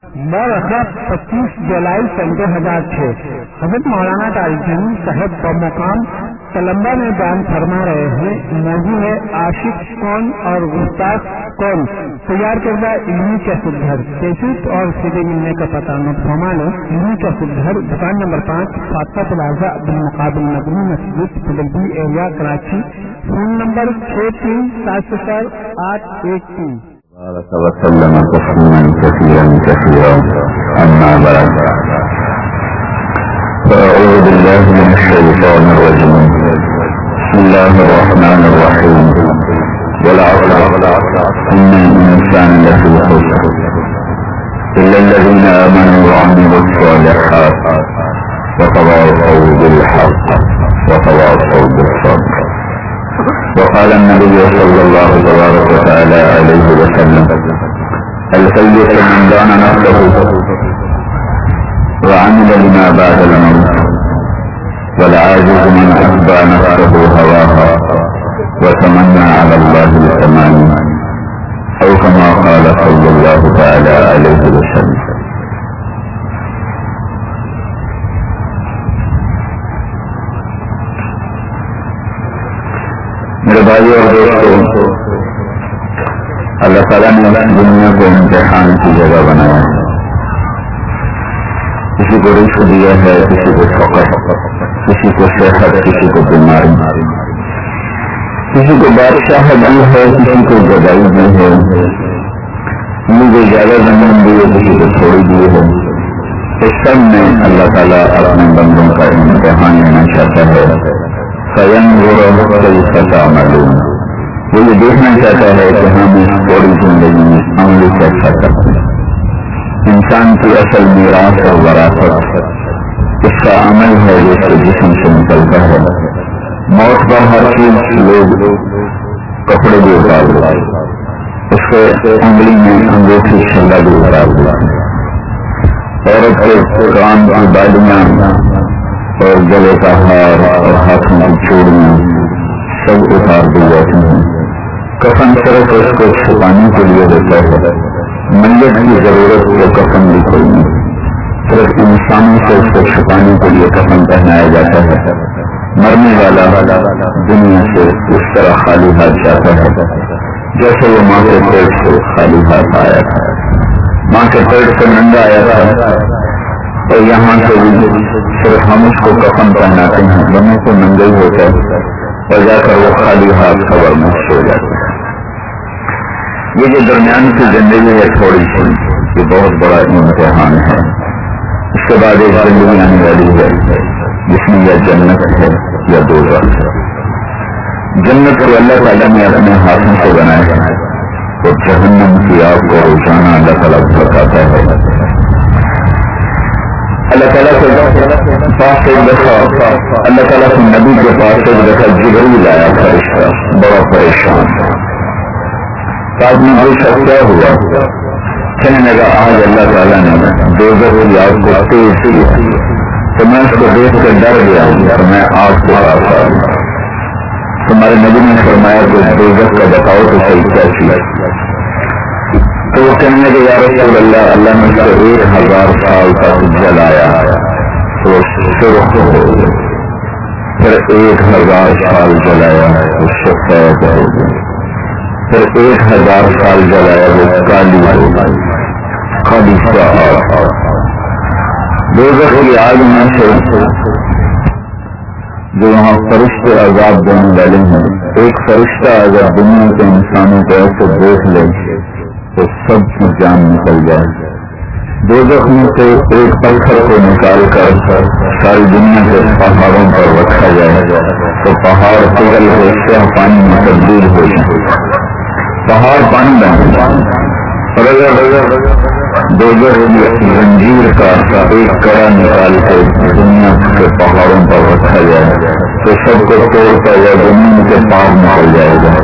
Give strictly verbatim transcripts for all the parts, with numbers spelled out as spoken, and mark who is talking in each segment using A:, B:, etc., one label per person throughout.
A: برخت پچیس جولائی سن دو ہزار چھ حضرت مولانا تاریخین صاحب بمقام تلمبہ میں بیان فرما رہے ہیں۔ موضوع ہے عاشق کون اور گستاخ کون، تیار کردہ علمی کا سدھر کیسٹ اور سیدھے ملنے کا پتہ نوٹ فرما لیں۔ علمی کا سدھر دکان نمبر پانچ فاطمہ پلازا بالمقابل مدنی مسجد پلبی ایریا کراچی، فون نمبر چھ تین سات صفر آٹھ ایک تین۔
B: وسلم تسليما كثيرا كثيرا أما بعد فأعوذ بالله من الشيطان الرجيم بسم الله الرحمن الرحيم والعصر إن الإنسان لفي خسر إلا الذين آمنوا وعملوا الصالحات وتواصوا بالحق وتواصوا بالصبر. وقال النبي صلى الله تبارك وتعالى عليه وسلم السيد من دان نفسه وعمل لما بعد الموت والعاجز من أتبع نفسه هواها وتمنى على الله الأماني أو كما قال صلى الله تعالى عليه وسلم. میرے بھائیو اور دوستو، اللہ تعالیٰ نے دنیا کو امتحان کی جگہ بنایا ہے۔ کسی کو رزق دیا ہے، کسی کو فقر، کسی کو صحت، کسی کو بیماری، کسی کو بادشاہت دی ہے، کسی کو گدائی دی ہے، کسی کو زیادہ زمین دی ہے، کسی کو تھوڑی دی ہے۔ اس سب میں اللہ تعالیٰ اپنے بندوں کا امتحان لینا چاہتا ہے۔ فَيَنْظُرُ كَيْفَ تَعْمَلُونَ، وہ یہ دیکھنا چاہتا ہے کہ ہم اس تھوڑی زندگی میں عمل کیسا کرتے ہیں۔ انسان کی اصل میراث اور وراثت اس کا عمل ہے جو اس کے جسم سے نکلتا ہے۔ موت پر ہر چیز لوگ کپڑے بھی اتار دیتے، اس کے انگلی میں انگوٹھی چھلا بھی اتار دیتے، عورت کے کان کی بالیاں اور گلے کا ہار اور ہاتھوں کی چوڑیاں سب اتار دی جاتی ہیں۔ کفن صرف اس کو چھپانے کے لیے ہوتا ہے، میت کی ضرورت تو کفن بھی کوئی نہیں، صرف انسانوں سے اس کو چھپانے کے لیے کفن پہنایا جاتا ہے۔ مرنے والا دنیا سے اس طرح خالی ہاتھ جاتا ہے جیسے وہ ماں کے پیٹ سے خالی ہاتھ آیا تھا۔ ماں کے پیٹ سے ننگا آیا تھا اور یہاں سے صرف ہم اس کو کفن پہناتے ہیں، ورنہ تو ننگا ہی ہوتا ہے اور جا کر وہ خالی ہاتھ قبر میں سو جاتا ہے۔ یہ جو درمیان کی زندگی ہے تھوڑی سی، یہ بہت بڑا امتحان ہے۔ اس کے بعد ایک زندگی آنے والی ہے جس میں یا جنت ہے یا دوزخ ہے۔ جنت کو اللہ تعالیٰ نے اپنے ہاتھوں سے بنایا ہے اور جہنم کی آگ کو روزانہ اللہ تعالیٰ بھڑکاتا ہے۔ اللہ تعالیٰ کے پاس ایک دفعہ اللہ تعالیٰ کے نبی کے پاس ایک دفعہ جبریل آیا فرشتہ، بڑا پریشان آپ نے پوچھا کیا ہوا؟ کہنے لگا آج اللہ تعالیٰ نے دوزخ کی آگ کو تیز کیا تو میں اس کو دیکھ کر ڈر گیا اور میں آگ کو آتا ہوں۔ تمہارے نبی نے فرمایا کہ دوزخ کا بتاؤ تو صحیح کیا چیز؟ تو وہ کہنے لگے یا رسول اللہ، اللہ نے اس کو ایک ہزار سال تک جلایا تو سرخ ہو گیا، پھر ایک ہزار سال جلایا تو سفید ہو گیا، پھر ایک ہزار سال جلایا وہ کالی ہو گئی، کالی کا آگ۔ دوزخ کی آگ میں سے جو وہاں فرشتے عذاب دینے والے ہیں، ایک فرشتہ اگر دنیا کے انسانوں کو ایسے دیکھ لے تو سب کی جان نکل جائے۔ دوزخ میں سے ایک پتھر کو نکال کر ساری دنیا کے پہاڑوں پر رکھا جائے تو پہاڑ پگھل کے سیاہ پانی میں تبدیل ہو جائے، پہاڑ پانی بن جائے۔ اور اگر دوزخ کی زنجیر کا ایک کڑا نکال کے دنیا کے پہاڑوں پر رکھا جائے تو سب کو توڑ کر یا زمین کے پار نکل جائے گا۔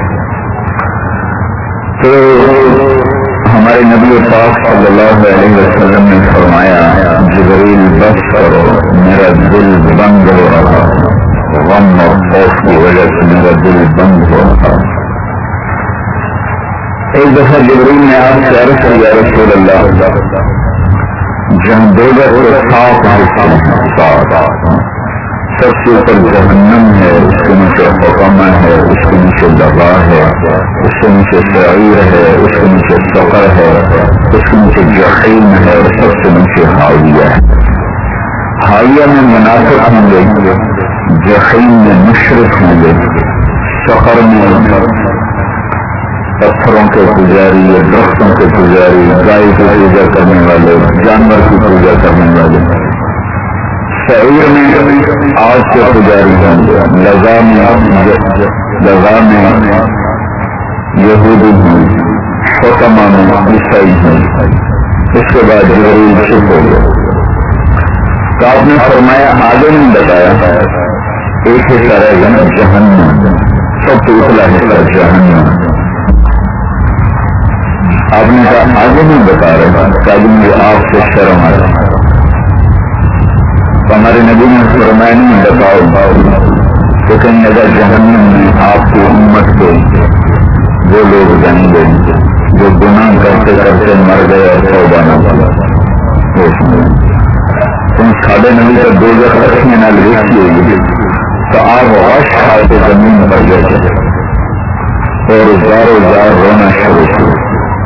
B: تو ہمارے نبی پاک صلی اللہ علیہ وسلم نے فرمایا جبریل بس کرو، میرا دل بند ہو رہا، غم اور خوف کی وجہ سے میرا دل بند ہو رہا۔ ایک دفعہ جبریل نے آپ سے عرض کیا رسول اللہ جہاں دوزخ کے سات حصے ہیں، سات۔ سب سے اوپر جہنم ہے، اس کے نیچے حطمہ ہے، اس کے نیچے لظا ہے، اس کے نیچے سعیر ہے، اس کے نیچے سقر ہے، اس کے نیچے جحیم ہے، اور سب سے نیچے حاویہ ہے۔ حاویہ میں منافق ہوں گے، جحیم میں مشرک ہوں گے، سقر میں پتھروں کے پجاری، درختوں کے پجاری، گائے کی پوجا کرنے والے، جانور کی پوجا کرنے والے، سعیر میں آج کے پجاری ہوں گے، لظا میں لظا میں یہودی ہوں، حطمہ میں عیسائی ہوں۔ اس کے بعد جبریل چپ ہو گئے۔ تو آپ نے فرمایا، آگے نہیں بتایا، ایک حصہ رہے گا جہنم، سب سے اتلا حصہ جہنم۔ آپ نے کہا آگے نہیں بتا رہے، تاکہ مجھے آپ سے شرم آئے۔ تو ہمارے نبی نے فرمایا نہیں بتاؤ، تو کہیں اگر جہنم میں آپ کی امت کے وہ لوگ جائیں گے جو گناہ کرتے کرتے مر گئے اور توبہ نہ کیا، تم ساڑھے نبی کا دوزخ رکھنے نہ لکھیے تو آپ غش کھا کے زمین پر گئے اور زارو زار رونا شروع کیا۔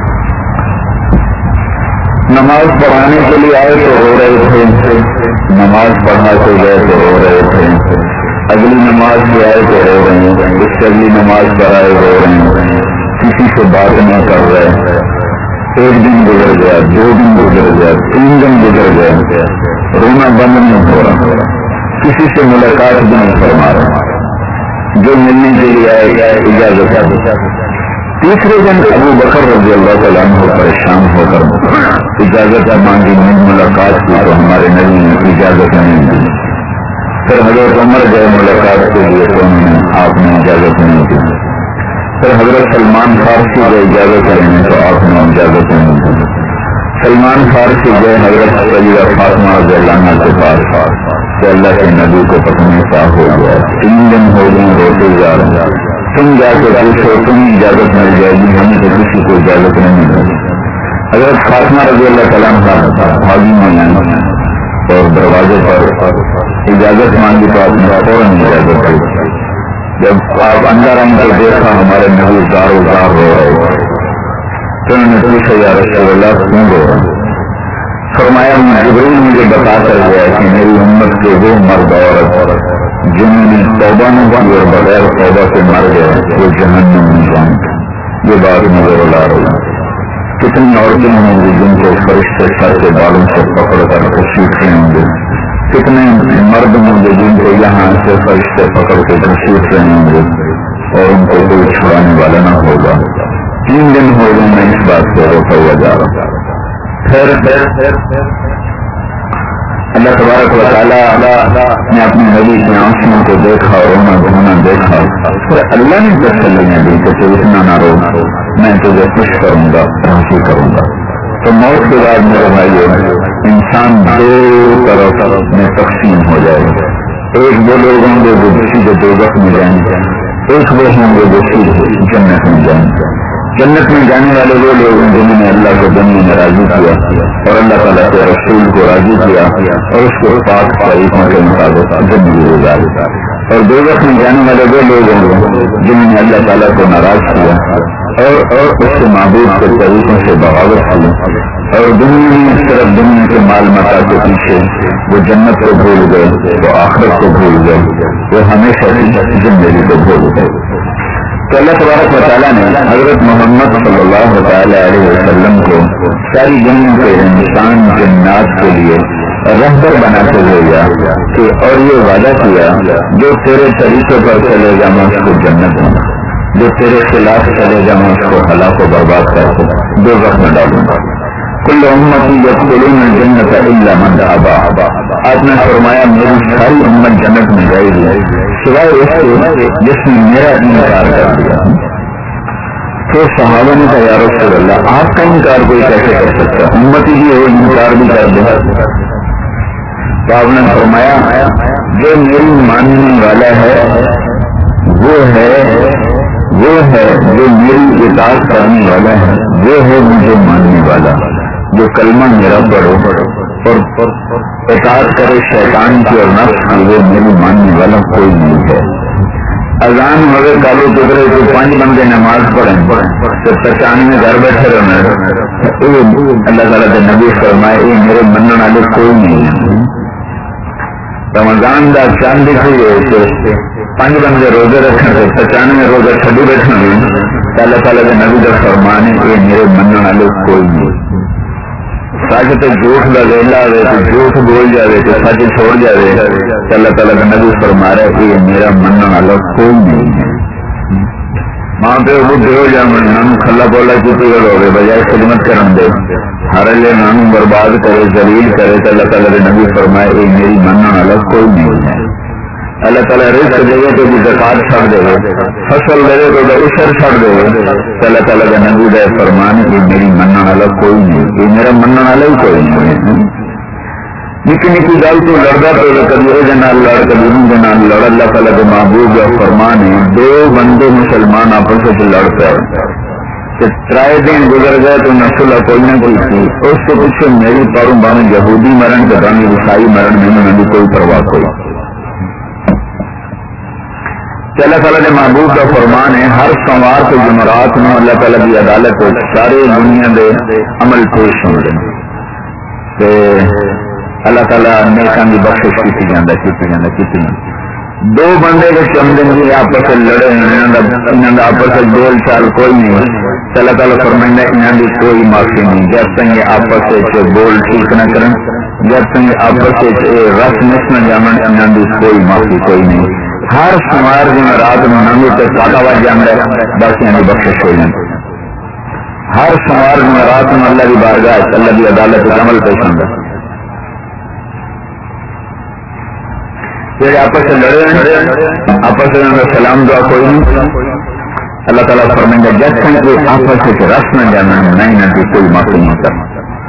B: نماز پڑھانے کے لیے آئے تو رو رہے تھے، نماز پڑھا کے گئے تو رو رہے تھے، اگلی نماز پہ آئے تو رو رہے ہیں، اس سے اگلی نماز پر آئے رو رہے ہیں، کسی سے بات نہیں کر رہے، ایک دن گزر گیا، دو دن گزر گیا، تین دن گزر گیا، رونا بند نہیں ہو رہا، کسی سے ملاقات بھی نہیں فرما رہا، جو ملنے کے لیے آئے گا اجازت ہے۔ تیسرے دن ابو بکر رضی اللہ تعالیٰ عنہ پریشان ہو کر اجازت مانگی، ملاقات کی تو ہمارے نبی نے اجازت نہیں دی۔ پھر حضرت عمر گئے ملاقات کے لیے تو انہوں نے آپ نے اجازت نہیں دی۔ پھر حضرت سلمان فارسی گئے اجازت لینے تو آپ نے اجازت نہیں دی۔ سلمان فارسی گئے حضرت سیدہ فاطمہ رضی اللہ عنہا کے پاس کہ اللہ کے نبی کو پتنی کیا ہو گیا، تین دن ہو گئے روتے جا رہے ہیں، تم جا کے پوچھو، تمہیں اجازت مل جائے گی، ہمیں تو کسی کو اجازت نہیں ملی۔ حضرت فاطمہ رضی اللہ تعالیٰ عنہ حاضی میں آئی اور دروازے پر اجازت مانگی تو آپ نے فوراً اجازت دی۔ جب آپ اندر آئیں تو دیکھا ہمارے نبی زار و زار رو رہے، تو انہوں نے پوچھا یا رسول اللہ کیوں رو رہے؟ فرمایا جبریل مجھے بتا کر گیا کہ میری امت کے وہ مرد عورت جنہوں نے توبہ نہ کی اور بغیر توبہ سے مر گئے وہ جہنم میں جائیں گے۔ یہ بات مجھے رلا رہی۔ کتنی عورتیں ہوں گی جن کو فرشتے سر کے بالوں سے پکڑ کر گھسیٹتے ہوں گے، کتنے مرد ہوں گے جن کو یہاں سے فرشتے پکڑ کے گھسیٹ رہے ہوں گے اور ان کو کوئی چھڑانے والا نہ ہوگا۔ تین دن ہو گئے میں اس بات سے روکا ہوا جا رہا۔ پھر اللہ تبارک و تعالیٰ نے اپنے نبی کی آنکھوں کو دیکھا، رونا دھونا دیکھا، پھر اللہ نے تسلیاں دی کہ تو اتنا نہ رو، میں تجھے خوش کروں گا، راضی کروں گا۔ تو موت کے بعد میرے بھائیو انسان دو طرف میں تقسیم ہو جائے گا، ایک وہ لوگ ہوں گے جو سیدھے دوزخ میں جائیں گے، ایک وہ ہوں گے جو سیدھے جنت میں جائیں گے۔ جنت میں جانے والے وہ لوگ ہیں جنہوں نے اللہ کو دنیا میں راضی کیا اور اللہ تعالیٰ کے رسول کو راضی کیا اور اس کو پاک طریقوں کے مطابق زندگی گزاری۔ اور دوزخ میں جانے والے وہ لوگ ہیں جنہوں نے اللہ تعالیٰ کو ناراض کیا اور اور اس کے معبود کے طریقوں سے بغاوت کی اور دنیا میں صرف دنیا کے مال متا کے پیچھے وہ جنت کو بھول گئے، وہ آخرت کو بھول گئے، وہ ہمیشہ کی زندگی کو بھول گئے۔ تو اللہ تبارک و تعالیٰ نے حضرت محمد صلی اللہ تعالیٰ علیہ وسلم کو ساری دنیا کے انسان جنات کے لیے رہبر بنا کے بھیجا کہ اور یہ وعدہ کیا جو تیرے طریقے پر چلے گا میں اس کو جنت دوں گا، جو تیرے خلاف چلے گا میں اس کو ہلاک و برباد کر کے دوزخ میں ڈالوں گا۔ کل امتی یدخلون الجنت الا من ابا، آپ نے فرمایا میری ساری امت جنت میں جائے گی سوائے اس کے جس نے میرا انکار کر دیا۔ تو صحابہ نے کہا یا رسول اللہ آپ کا انکار کوئی کیسے کر سکتا ہے، امتی ہی ہو انکار بھی کر دے۔ تو آپ نے فرمایا جو میری ماننے والا ہے وہ ہے وہ ہے جو میری اطاعت کرنے والا ہے وہ ہے مجھے ماننے والا، جو کلمہ میرا پڑھو اور اطاعت کرے شیطان کی اور نفس کی، وہ میری ماننے والا کوئی نہیں ہے۔ اذان ہوئے کالو ٹکرے تو پانچ بندے نماز پڑھیں تو پچانوے گھر بیٹھے رہنا، اللہ تعالیٰ کے نبی فرمائے یہ میرے منع والے کوئی نہیں ہے۔ رمضان کا چاند دیکھیے پانچ بندے روزے رکھنے سے پچانوے روزے چھڈی بیٹھے تو اللہ تعالیٰ کے نبی کا فرمان ہے یہ میرے منع والے کوئی نہیں۔ سچ تو جھوٹ کا ویلا آئے تو جھوٹ بول جائے تو سچ چھوڑ جائے تو اللہ تعالیٰ کا نبی فرما رہا ہے یہ میرا منع والا کوئی نہیں ہے۔ ماں پیو بڈھے ہو جان کھلا بولا کی ہوگی بجائے خدمت کرن دے ہر لے نام برباد کرے ذلیل کرے تو اللہ تعالیٰ کے نبی فرمائے یہ میری منع والا کوئی نہیں ہے۔ اللہ تعالیٰ رزق دے تو بھی زکات چھڑ دے، فصل دے تو عشر چھڑ دے تو اللہ تعالیٰ کا نبی دے فرمان یہ میری منع والا کوئی نہیں، یہ میرا منع والا ہی کوئی نہیں ہے۔ نکی نکی گل تو لڑتا تو کبھی یہ لڑ کبھی ان لڑ، اللہ تعالیٰ کے محبوب کا فرمان ہے دو بندے مسلمان آپس میں لڑ پے ترائے دن گزر گئے تو نسل کوئی نہ کوئی تھی، اس کے پیچھے میری پڑھوں بانے یہودی مرن کے بانے عیسائی مرن میں نے بھی کوئی پرواہ کوئی۔ اللہ تعالیٰ کے محبوب کا فرمان ہے ہر سوار کے جمعرات میں اللہ تعالیٰ کی عدالت سارے دنیا کے عمل پیش ہوتے ہیں، اللہ تعالیٰ نیکاں کی بخشش کی جاتا کی جاتا کی دو بندے کے چمدے میں آپس سے لڑے انہوں نے آپس سے بول چال کوئی نہیں، اللہ تعالیٰ فرمائے انہوں کی کوئی معافی نہیں جب تک یہ آپس سے بول ٹھیک نہ کریں، جب تک یہ آپس سے رس مس نہ جامن انہوں کی کوئی معافی کوئی نہیں۔ ہر سمار دن رات میں ننگو سے کاٹا بج جانا ہے بس یعنی بخشش ہو جاتی، ہر سمار دن رات میں اللہ کی بارگاہ اللہ کی عدالت عمل پیش ہوتا ہے۔ یہ آپس سے لڑے آپس میں سلام دعا کوئی نہیں، اللہ تعالیٰ فرمائیں گے جب تک آپس سے رس نہ جانا نہیں نہ کوئی معافی نہیں کرنا۔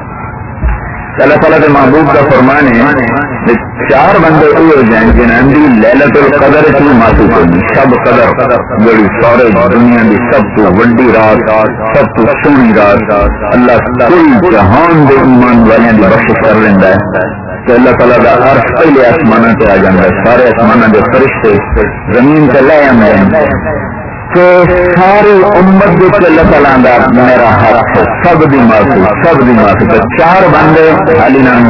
B: اللہ تعالیٰ کے محبوب کا فرمان ہے چار بندے یہ ہو جائیں جنہیں لیلت القدر کی معافی کرنی، سب قدر جڑی سارے دنیا کی سب تو وڈی رات سب تو سونی رات اللہ کل جہان دے ایمان والوں کی بخشش کر لینا ہے کہ اللہ تعالیٰ کا عرش پہلے آسمانوں سے آ جاتا ہے، سارے آسمانوں کے فرشتے زمین سے لے آتے ہیں کہ ساری امت کے اللہ تعالیٰ کا میرا حق ہے سب دی معافی سب دی معافی تو چار بندے علی نام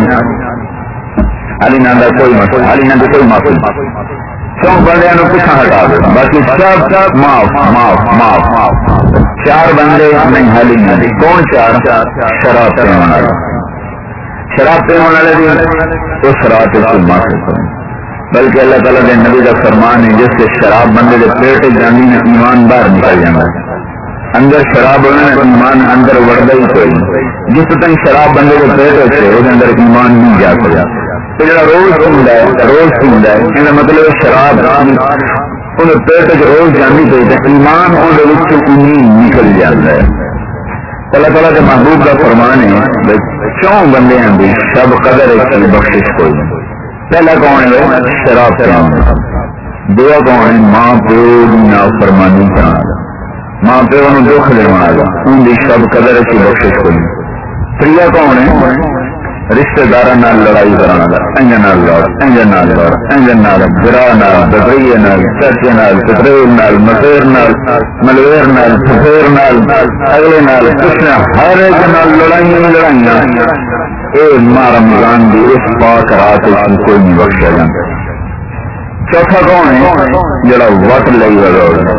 B: علی نام کا کوئی مسئلہ علی نام کی کوئی معافی سو بندے پیچھا ہٹا دو باقی سب معاف معاف معاف چار بندے نہیں علی نام کون چار شراب پینے والا شراب پینے والے اس رات کو معافی کریں، بلکہ اللہ تعالیٰ کے نبی کا فرمان ہے جس سے شراب بندے کے پیٹ جانی میں ایمان باہر نکل جانا ہے، اندر شراب ہونا ایمان اندر وڑتا ہی کوئی، جس تک شراب بندے کے پیٹ ہوتے وہ اندر ایمان نہیں جا سکتا، جا روز پیندا ہے روز پیندا ہے یہ مطلب شراب ان پیٹ روز جانی پی ایمان ان نکل جاتا ہے۔ اللہ تعالیٰ کے محبوب کا فرمان ہے کیوں بندے ہیں سب قدر ہے بخشش کوئی نہیں۔ پہلا کون ہے شراب پینا، دعا کون ہے ماں پیو کی نافرمانی کرنا، ماں پیو نے دکھ دینا ان کی سب قدر کی بخشش کوئی۔ تریا کون ہے رشتے دار لڑائی کرنا، انجن لڑ انجن لڑ انجن برا نال بکری نال چچے نال پتریل نال مسیر نال ملویر نال پھیر نال اگلے نال پوچھنا ہر ایک نال لڑائیاں لڑائیاں اے ماں رمضان دی اس پاک رات کوئی نہیں بخشا جاتا۔ چوتھا کون ہے جڑا وٹ لئی وگا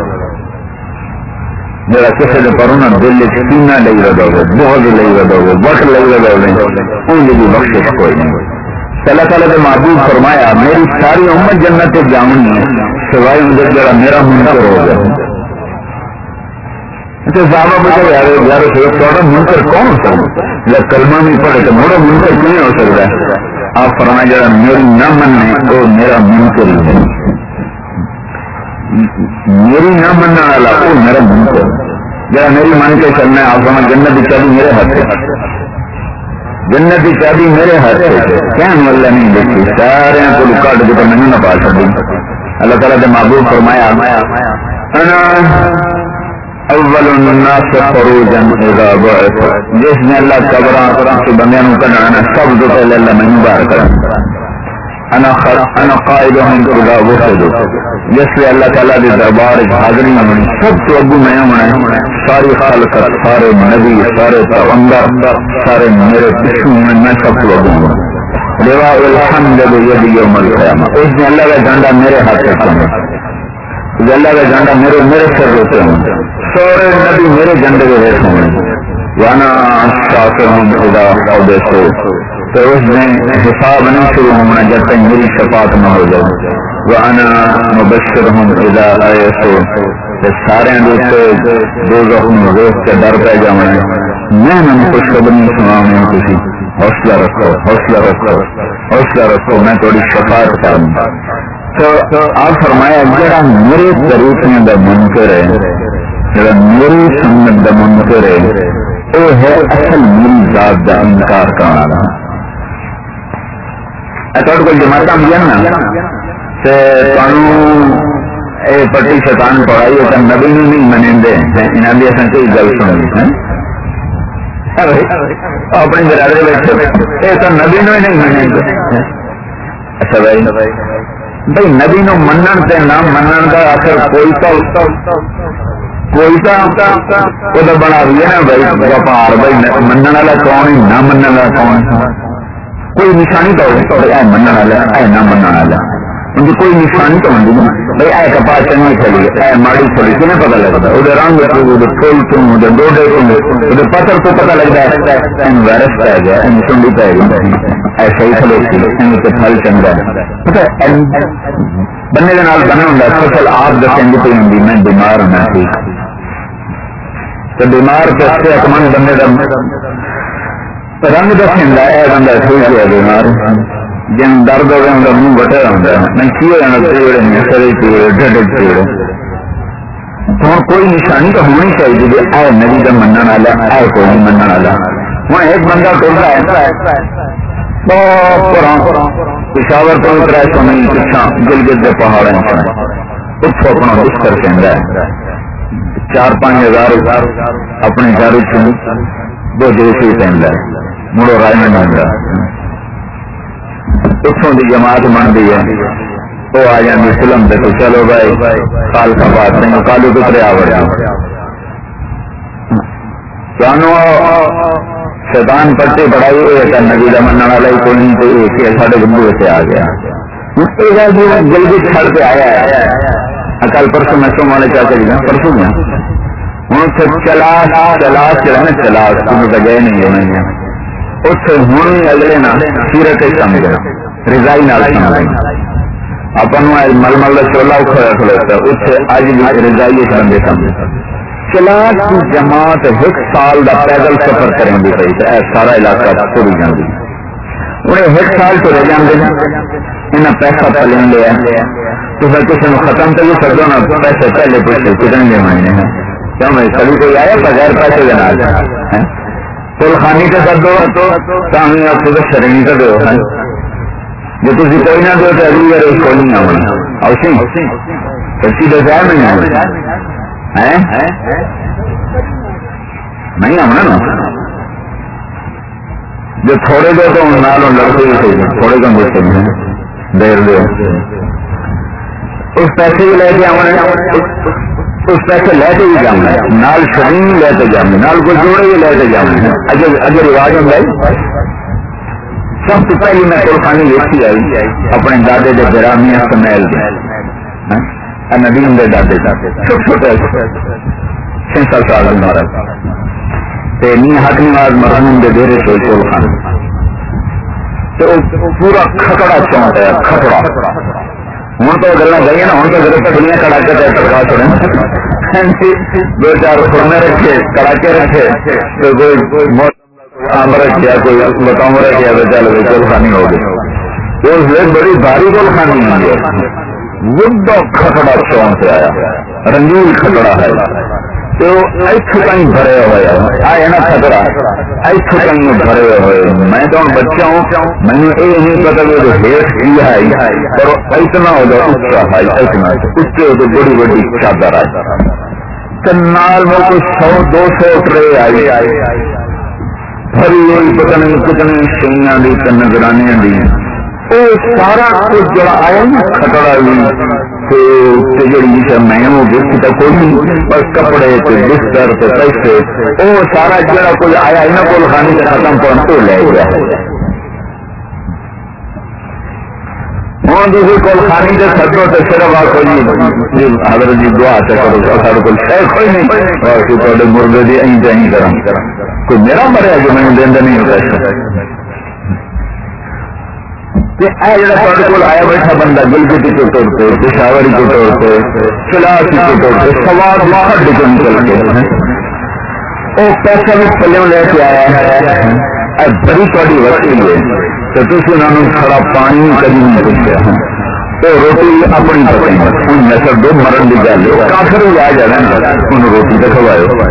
B: جڑا کسی نے پر انہوں دل سینہ لئی وگا بہت لئی وگا وٹ لئی وگا ان کی بخشش کوئی نہیں۔ اللہ تعالیٰ کے محبوب فرمایا میری ساری امت جنت جاؤں ہے سوائے ان جڑا میرا منکر ہو گیا۔ صحابہ پوچھا یار یار تھوڑا منکر کون ہو سکتا ہے جب کلمہ نہیں پڑھے تو موڑا منکر کیوں ہو سکتا ہے؟ آپ فرمایا جڑا میری نہ مننے وہ میرا منکر ہی ہے، میری نہ مننے والا وہ میرا منکر جڑا میری من کے چلنا ہے۔ آپ فرمایا جنت کی چابی میرے ہاتھ ہے، جنت کی چابی میرے ہاتھ ہے، کہنے والا نہیں دیکھی سارے کو کٹ کے تو نہیں نہ پا سکتی۔ اللہ تعالیٰ کے محبوب فرمایا اول الناس خروجا اذا بعث، جس نے اللہ قبراں کے بندیاں نوں کڈنا سب تو پہلے اللہ مینوں باہر کرنا، انا انا قائدهم اذا وصلوا، جس سے اللہ تعالی کے دربار وچ حاضری ہونی سب تو اگوں میں ہونا، ساری خلق سارے نبی سارے پیغمبر سارے میرے پیچھے میں سب تو اگوں ہوں، لواء الحمد بيدي يوم القيامة، اس دن اللہ کا جھنڈا میرے ہاتھ میں ہوگا، اللہ کا جھنڈا میرے میرے سر ہوتے ہوں، سارے نبی میرے جھنڈے کے ہاتھ ہوں، وانا شافعهم اذا حدثوا، تو اس میں حساب نہیں شروع ہونا جب تک میری شفاعت نہ ہو جائے، وانا مبشرهم اذا آیسوا، کہ سارے دوسرے دوزخ میں روح کے ڈر پہ جانا ہے، میں نے خوشخبری سناؤں کسی، حوصلہ رکھو حوصلہ رکھو حوصلہ رکھو میں تھوڑی شفاعت کروں۔ تو آپ فرمایا جڑا میرے طریقے دا منکر ہے، جڑا میری سنت دا منکر ہے، وہ ہے اصل میری ذات دا انکار کرنے والا۔ تھوڑے کو جماعت مل نا اے پٹی شیطان پڑھائی ہے نبی نے نہیں منیندے انہاں دی اساں کوئی گل سنی ہے اپنی برادری بیٹھے اے تو نبی نو ہی نہیں منیندے۔ اچھا بھائی بھائی نبی نو منن تے نہ منن دا آخر کوئی تو کوئی تو بنا دیا نا بھائی وپار، بھائی منن والا کون ہے نہ منن والا کون، کوئی نشانی تو اے منن والا اے نہ منن والا، ان کی کوئی نشانی تو ہوتی نا بھائی اے کپاس چنگی چلی اے ماڑی چلی کھے پتا لگتا، وہ رنگ وہ پھول تو وہ ڈوڈے تو وہ پتھر تو پتا لگتا ہے این وائرس پی گیا این چنڈی پی گئی ایسا ہی کھلوتی این کے پھل چنگا پتا بندے کے نال بنے ہوں فصل آپ دسیں گی پی ہوں میں بیمار ہونا ٹھیک، تو بیمار تو صحت مند بندے کا رنگ دسیں گا اے بندہ ٹھیک ہے بیمار، جن درد ہوگا ان کا منہ بٹا ہوتا ہے میں کی ہونا پیڑ سر پیڑ ڈڈ پیڑ، ہوں کوئی نشانی تو ہونی چاہیے کہ اے نبی کا منن والا اے کوئی نہیں منن والا۔ ہوں ایک بندہ ٹر رہا ہے پشاور تو اترا سو نہیں پچھا گلگت کے پہاڑ اتو اپنا بستر کہہ ہے چار پانچ ہزار اپنے گھر دو جیسی پہنتا ہے مڑو رائے میں مانگا اتوں کی جماعت بنتی ہے وہ آ جاتی فلم دیکھو چلو بھائی کال کا بات نہیں کالو کترے آ بڑا شیطان پٹی پڑھائی ہوئے نبی کا منع والا ہی کوئی نہیں کوئی ایک سارے گندو سے آ گیا جلدی چھڑ کے آیا ہے کل پرسوں میں سو والے کیا کری پرسوں میں ہوں چلاس چلاس چلا نا چلاس تم تو گئے نہیں ہونا اتنے ہوں اگلے نا سیرت سمجھ رضائی نال سمجھ اپن مل مل کا چولا اکھڑا کھڑوتا اتنے اج بھی رضائی بندے سمجھ چلاس کی جماعت ایک سال کا پیدل سفر کریں گی پی سارا علاقہ تری جاتی انہیں ایک سال تو رہ جاتے انہیں پیسہ پلیں لیا تو پھر کسی نے ختم تو بھی سکو نا پیسے پہلے پیسے کتنے دے مہینے ہیں کیوں بھائی کبھی کوئی آیا بغیر پیسے کے نال کل خانی کا کر دو تو ہمیں آپ کو شرمی کا دو جو تھی کوئی نہ دو تو اگلی بار اس کو نہیں آنا اور سچی دسیا نہیں آنا نہیں آنا نا جو تھوڑے دو تو نال لڑتے ہی تھوڑے کم دیتے ہیں دیر دو اس پیسے بھی لے کے آنا اس پیسے لے کے ہی جانا نال شرین لے کے جانا نال کوئی جوڑے بھی لے کے جانا اگر اگر رواج ہوں گئی سب سے پہلی میں قربانی دیکھی آئی اپنے دادے کے گرامیہ سمیل نبی ہوں دادے دادے چھوٹے چھ سات سال ہمارا نی حق نواز مرحوم دے دیرے سو چول خان تو پورا کھکڑا چونک ہے کھکڑا ہوں تو گلا گئی نا ہوں تو گھر دنیا کڑا کے ٹرکا چھوڑے دو چار خورمے رکھے کڑاکے رکھے تو کوئی آم رکھیا کوئی بتاؤں رکھیا تو چل گئی چول خانی ہو گئی اس بڑی بھاری چول خانی ہوئی وہ کھکڑا چون سے آیا رنگیل کھکڑا ہے تو ایتھے کہیں بھرے ہوئے آئے نا کھکڑا ایتھے کہیں بھرے ہوئے میں تو بچہ ہوں میں نے یہ نہیں پتا کہ جو ہیٹ کیا ہے پر اتنا ہو جائے اچھا ہے اتنا اچھے ہو تو بڑی بڑی چادر آئی نال میں کوئی سو دو سو ٹرے آئی پھر یہ پتہ نہیں کتنے شیاں دی تے نگرانیاں دی وہ سارا کچھ جڑا آیا نا کھٹڑا بھی تے جڑی سی میں وہ گفت تو کوئی نہیں بس کپڑے تے بستر تے پیسے وہ سارا جڑا کوئی آیا انہاں کول خانی تے ختم کرن تو لے گیا ہوں کسی کول خانی سے سدو تو صرف آ کوئی حضرت جی دعا سے کرو سارے کو شہ کوئی نہیں اور تے مردے دی ایں تے ایں کرا کوئی میرا مریا جو میں دیندا نہیں ہوتا جڑا کو آیا بیٹھا بندہ گلگتی کو توڑتے پشاوری کو توڑتے سلاسی کو توڑتے سواد کھڈ کو نکل کے وہ پیسہ بھی پلوں لے کے آیا بڑی تھوڑی وسیع ہے تو تھی انہوں نے تھوڑا پانی کبھی نہیں پوچھا وہ روٹی اپنی پکڑی ان نسل دو مرن کی گل ہے کافر بھی آ جانا انہوں روٹی تو کھواؤ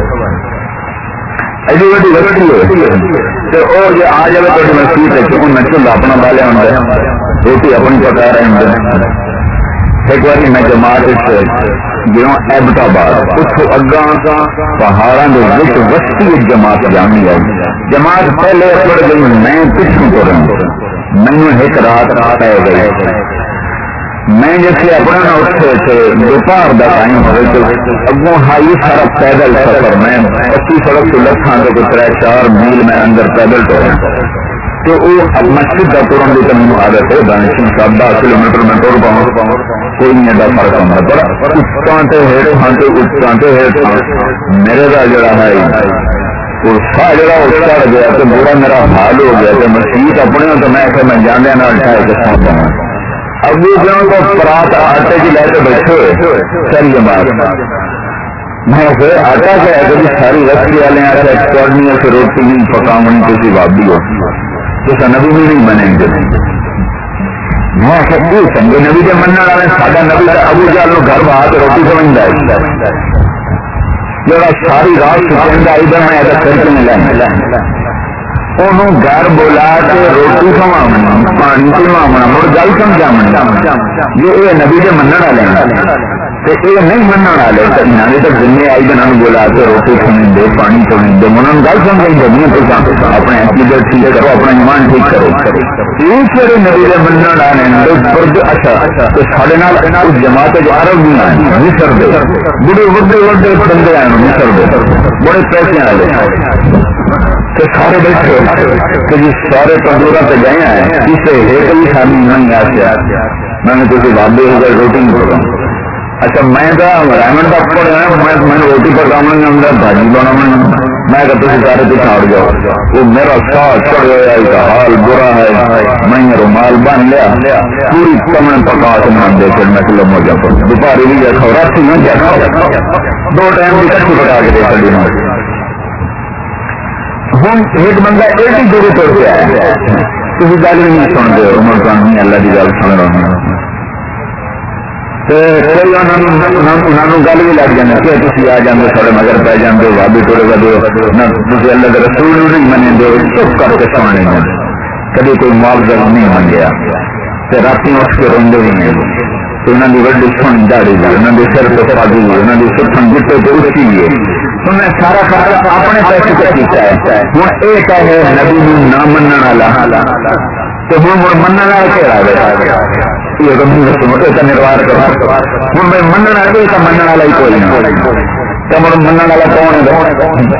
B: ایڈی ویڈی وسیع ہے وہ جو آ جائے تو مسیح ہے کہ انہیں چولہا اپنا بالیا ہوں روٹی اپنی پکا رہے ہوں ایک بار میں جماعت گیا ایبٹ آباد اتو اگاں پہاڑوں کے وسطی جماعت جانی آئی جماعت پہلے پڑ گئی میں پچھوں تو رہا مینو ایک رات رات آ گئی میں جیسے اپنا نہ اٹھے تھے دوپہر کا ٹائم ہوئے تو اگوں ہائی سارا پیدل سفر میں پچی سڑک سے لکھاں تو کوئی تر چار میل میں اندر پیدل ٹورا تو وہ مسجد کا ٹورن کی تو مجھے عادت ہے دانش سات دس کلو میٹر میں ٹور پاؤں کوئی نہیں ایڈا فرق ہوتا پر اتنا تو ہیٹ ہاں تو اتنا تو ہیٹ میرے کا جڑا ہے وہ سا جڑا وہ چڑھ گیا تو برا میرا حال ہو گیا تو مسیح اپنے تو میں کہ میں جانے نہ اٹھائے کہ سو پاؤں ابو جان کو پرات آٹے کی لے کے بیٹھے ہوئے ساری بات میں آٹا کیا ہے کہ ساری رستی والے آتے چڑھنی سے روٹی نہیں پکاونی کسی بابی ہو تو نبی بھی نہیں بنیں گے میں سب سمجھے نبی کے منع والے ساڈا نبی کا ابو جان گھر باہر روٹی سمجھتا ہے جڑا ساری رات سمجھتا ادھر میں ایسا کر کے ملا انہوں گھر بلا کے روٹی کھواونا پانی پلواونا مڑ گل سمجھاونا یہ نبی کے منع والے یہ نہیں منع والے نہ تو جن آئی دن بلا کے روٹی کھانے دے پانی کھانے دے انہوں نے گل سمجھائی دینی اپنے ایکٹیویٹ ٹھیک کرو اپنا ایمان ٹھیک کرو اس ویلے نبی کے منع والے اچھا تو سارے جماعت عرب بھی آئے مصر دے بڑے وڈے وڈے بندے آئے مصر دے بڑے پیسے والے تو سارے بیٹھے کہ جی سارے تندورا پہ گئے ہیں اسے ایک بھی خالی نہیں آ میں نے کسی بابے ہو گئے روٹی نہیں پکاؤں اچھا میں تو رحمن کا پڑھا میں روٹی پکاؤں گا بھاجی بناؤں میں کہ تھی سارے پیچھے ہٹ جاؤ وہ میرا ساتھ چڑھ گیا حال برا ہے میں رومال بن لیا پوری کمن پکا کے مان دے پھر میں کلو موجہ پر دوپہر بھی جا کھاؤ رات میں جا کھاؤ دو ٹائم بھی کچھ پکا کے دے چلی ہوں ایک بندہ ایک ہی دوری توڑ کے آیا کسی گل بھی نہیں سن دے عمر خان اللہ کی گل سن رہا ہوں گل بھی لگ جانا کہ تھی آ جانے تھوڑے مگر پی جانے بابی ٹوڑے والے تھی اللہ کے رسول نہیں منے دو چپ کر کے سونے جانے کبھی کوئی معاوضہ نہیں منگیا رات اٹھ کے روندے بھی نہیں انہوں کی وڈی سن داڑی گئی انہوں نے سر پہ پاگی گئی انہوں نے سکھن گٹے پہ اٹھی گئی انہیں سارا سارا اپنے پیسے کا کیتا ہے ہوں یہ کہے نبی نہ منع والا تو ہوں مڑ منع والا کہڑا یہ نروار کرو ہوں میں منع والا تو منع والا ہی کوئی نہیں تو مڑ منع والا کون ہے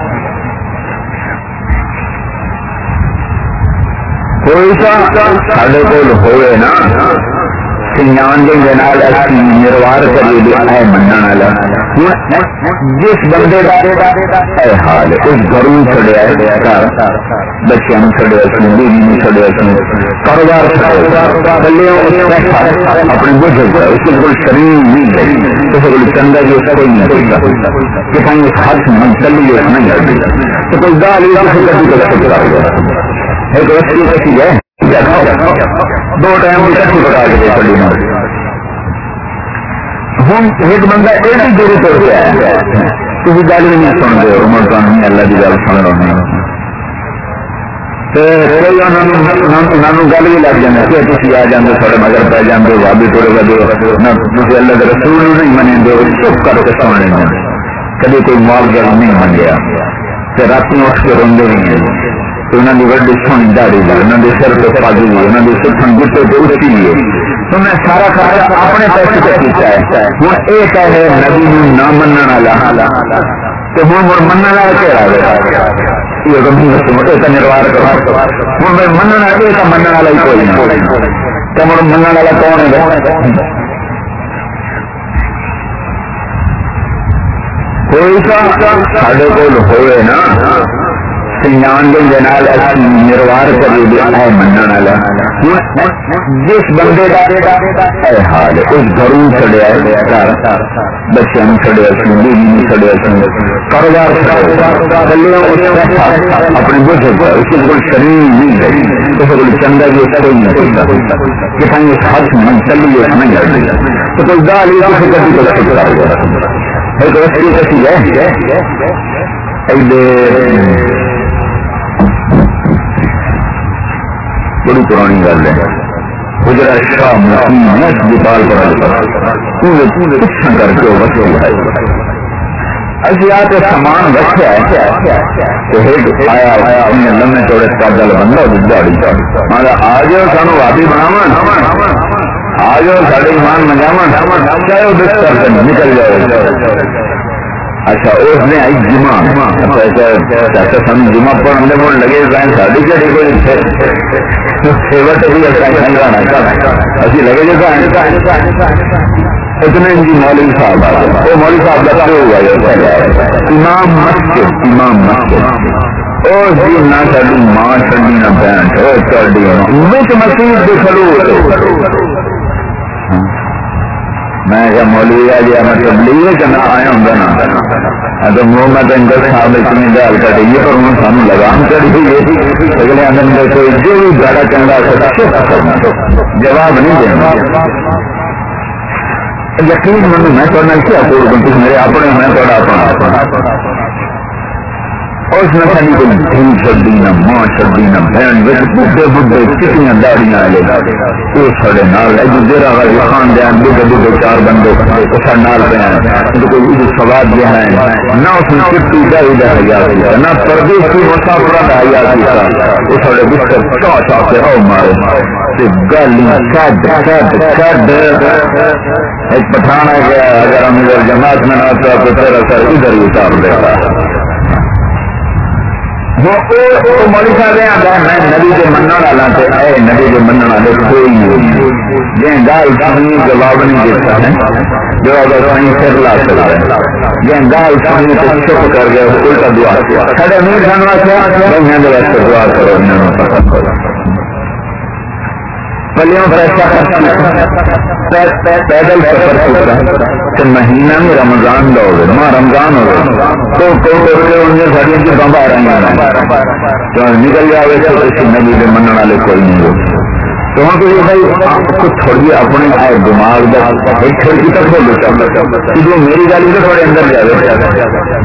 B: کوئی سارے کول ہوئے نا سیان کے نروار کریے منع والا جس بندے کا حال اس گھروں چڑیا بچوں چڑیا سن بیوی چڑیا سن کاروبار اپنے بزرگ اس کے کوئی شریر نہیں ہے کسی کو چنگا جو کوئی نہیں کہ کہیں ہاتھ میں چلی جو نہیں لگتی تو کوئی گال ایک وسیع کسی ہے دو ٹائم کی کسی بتا کے چلی ہوں ایک بندہ ایک ہی دوری توڑ کے آیا کسی گل بھی نہیں سن دے عمر خان اللہ کی گل سن رہا ہوں گل بھی لگ جانا کہ تھی آ جانے تھوڑے مگر پی جانے بابی ٹوڑے والے تھی اللہ کے رسول نہیں منے دو چپ کر کے سونے جانے کبھی کوئی معاوضہ نہیں بن گیا تو رات اٹھ کے روندے نہیں ہیں تو انہوں نے وڈی سونی داڑھی لی انہوں نے سر پہ پگ لی انہوں نے سکھن گٹے پہ اٹھی لیے تو میں سارا خرچہ اپنے پیسے پہ کیتا ہے ہوں یہ کہے نبی نو نہ منن والا تو ہوں ہوں منن والا کہڑا ہے یہ تو نروار کرو ہوں میں منن والا یہ تو منن والا ہی کوئی نہیں تو ہوں منن والا کون ہے کوئی ساڈے کول ہوئے نا سنجان کے جنال اسی نروار کری دے اے منن والا جس بندے کا اے حال اس گھروں چڑیا گھر بچوں نے چڑیا سی بیوی نے چڑیا سی کاروبار اپنے بوجھ اس کے کوئی شریر نہیں رہی اس کو چندہ بھی کوئی نہیں سکتا کہ کہیں ہاتھ میں چلیے نہیں لڑ تو کوئی گال یہ کسی کسی کو لکھ کر گیا ایک وقت کسی ہے بڑی پرانی گل ہے گجرا شاہ مسلم دیپال پورے پورے پچھا کر کے وقت ہے ابھی آپ سامان رکھا آیا لمے چوڑے پیدل بندہ داڑی مانا آ جاؤ سانو واپی بناو آ جاؤ سارے ایمان منجاو چاہے وہ بستر سے نکل جائے اچھا اس نے آئی جمع سن جمع پڑھنے میں لگے ساری جڑی کوئی فیوٹ بھی ابھی لگے جو اتنے جی مولوی صاحب وہ مولوی صاحب کا ہوا امام مسجد امام مسجد اور جی نہ چڑی ماں چڑی نہ بہن چڑی مسجد کے کھڑو میں کیا مولوی آ گیا میں تبلیغ کرنا آیا ہوں نا تو محمد انگل صاحب اتنی دال کٹے گی پر انہوں سانو لگام چڑھی ہوئی ہے اگلے اندر کوئی جو بھی بڑا چنگا کرنا جواب نہیں دینا یقین من میں کرنا کیا کوئی میرے اپنے میں تھوڑا اپنا اس نے ساری کوئی دھی چڑی نہ ماں چڑی نہ بہن بڑھے بڑھے چٹیاں داڑیاں لے وہ سارے نال دیرا والی خان دین بڑھے بڑھے چار بندے سارے نال پہ کوئی سواد جو ہے نہ اس نے چٹی داڑی دا حیا نہ پردیش کی مسافرہ دا حیا کیا وہ سارے بستر چا چا کے او مارے گالی کڈ کڈ کڈ ایک پٹھان ہے گیا اگر ہم ادھر جماعت میں نہ آتا تو تیرا سر ادھر ہی اتار دیتا مولوی صاحب میں نبی کے منع والا اے نبی کے منع والے کوئی نہیں جن گال سنی جواب نہیں دیتا ہے جو اگر کہیں پھر لا سکتا ہے جن گال سنی تو چپ کر گئے الٹا دعا کیا کھڑے نہیں سننا چاہیے دعا کرو انہوں نے پلیوں پیدل سفر ہوتا کہ مہینہ میں رمضان کا ہو ماں رمضان ہو تو ساری کی بمب آ رہی ہیں نکل جائے تو کسی نبی کے منع والے کوئی نہیں ہو تو ہوں تو بھائی کچھ تھوڑی اپنے دماغ کا ایک کھڑکی تک ہو لیتا جو میری گالی تو تھوڑے اندر جائے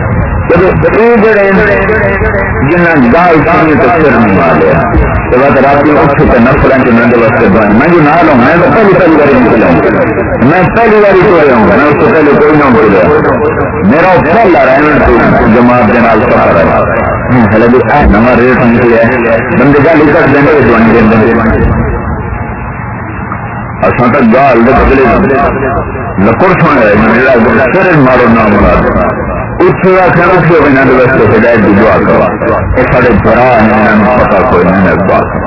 B: جنہیں گال سنی تو سر نہیں آ گیا تو بعد رات میں اٹھ کے نفریں کے میں واسطے بن میں جو نہ لوں میں تو پہلی پہلی باری نکلاؤں میں پہلی باری تو رہا ہوں میں اس سے پہلے کوئی نہ بول رہا میرا پہلا رہنا جماعت کے نال سفر ہے پہلے بھی اے نواں ریٹ نکلے بندے گالی کر دیں گے جوائن دیں اساں تک گال دے بدلے لکڑ سونے میرا سر مارو نہ مراد اس آخر اٹھے ہوئے واسطے ہدایت کی دعا کرو یہ سارے برا نہیں پتا کوئی نہیں بات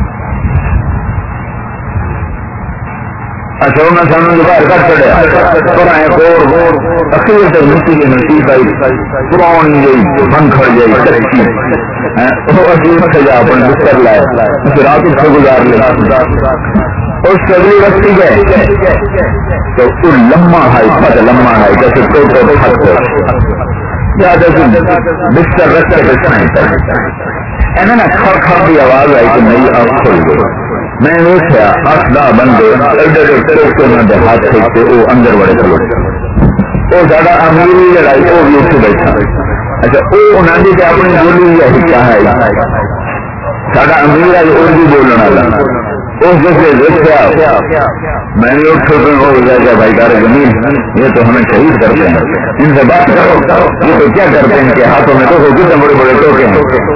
B: اچھا انہیں سانو باہر کر چڑیا پر اخیر سے مٹی کی نصیب آئی پرانی گئی بنکھڑ گئی کچی وہ ابھی جا اپنے بستر لائے رات سے گزار لیا اس کے اگلی وقتی گئے تو وہ لمبا ہے پت لمبا ہے جیسے کوئی تو پھٹ یاد بستر رکھ کے بچنا نا کھڑ کھڑ کی آواز آئی کہ میری آنکھ کھل گئی میں دیکھا آٹھ دہ بندے ایڈر ہاتھ پھینکتے وہ اندر بڑے کھلو وہ زیادہ امیری لڑائی وہ بھی اتنے بیٹھا اچھا وہ انہوں نے اپنی بولی یا حصہ ہے سارا امیر ہے اردو بولنے والا اس جیسے دیکھا میں نے اٹھ کر ہو گیا بھائی دار زمین یہ تو ہمیں شہید کرتے ہیں، ان سے بات کرو یہ تو کیا کرتے ہیں کہ ہاتھوں میں تو کتنے بڑے بڑے ٹوکے ہیں.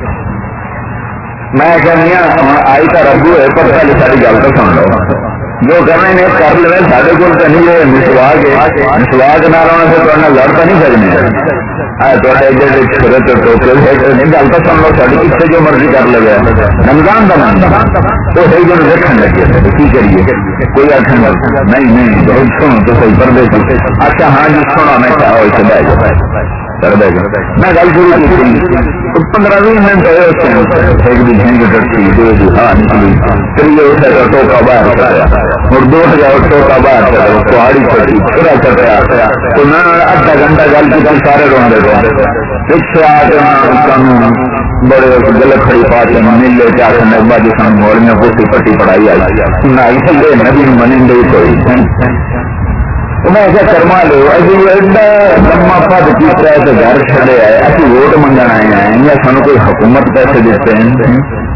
B: میں کہنی آئی کا ربو ہے پر پہلے ساری گل تو سن لو جو کرنے نے کر لے سارے کو نہیں ہے مسواگ مسواگ نہ رہنا سے تو لڑ تو نہیں سکنے چھوٹے ٹوکے گل تو سن لو ساری کتنے جو مرضی کر لے رمضان کا ماننا تو صحیح جو دیکھنے لگے کی کریے کوئی آخر نہیں نہیں بہت سنو تو صحیح کر دے. اچھا ہاں جی سونا میں چاہو اسے بہ جائے کر دے گا. میں گل شروع کی پندرہ بھی منٹ ہوئے ایک بھی جھینگ ڈرتی دو جی ہاں نکلی تریے اٹھے تو ٹوکا باہر چڑھیا اور دو ہزار ٹوکا باہر چڑھا کہاڑی چڑھی چھڑا چڑھیا تو میں ادھا گھنٹہ گل کی سارے روندے رہے پچھے آ کے قانون بڑے گلت کھڑی پا کے ملے کیا کرنے بعد سن موڑیاں پوٹی پٹی پڑھائی آئی نہ اسے نبی منی دے کوئی میں ایسا کرما لو ابھی ایڈا لما پد کیا تو گھر چڑے آئے ابھی ووٹ منگن آئے ہیں یا سانو کوئی حکومت پیسے دیتے ہیں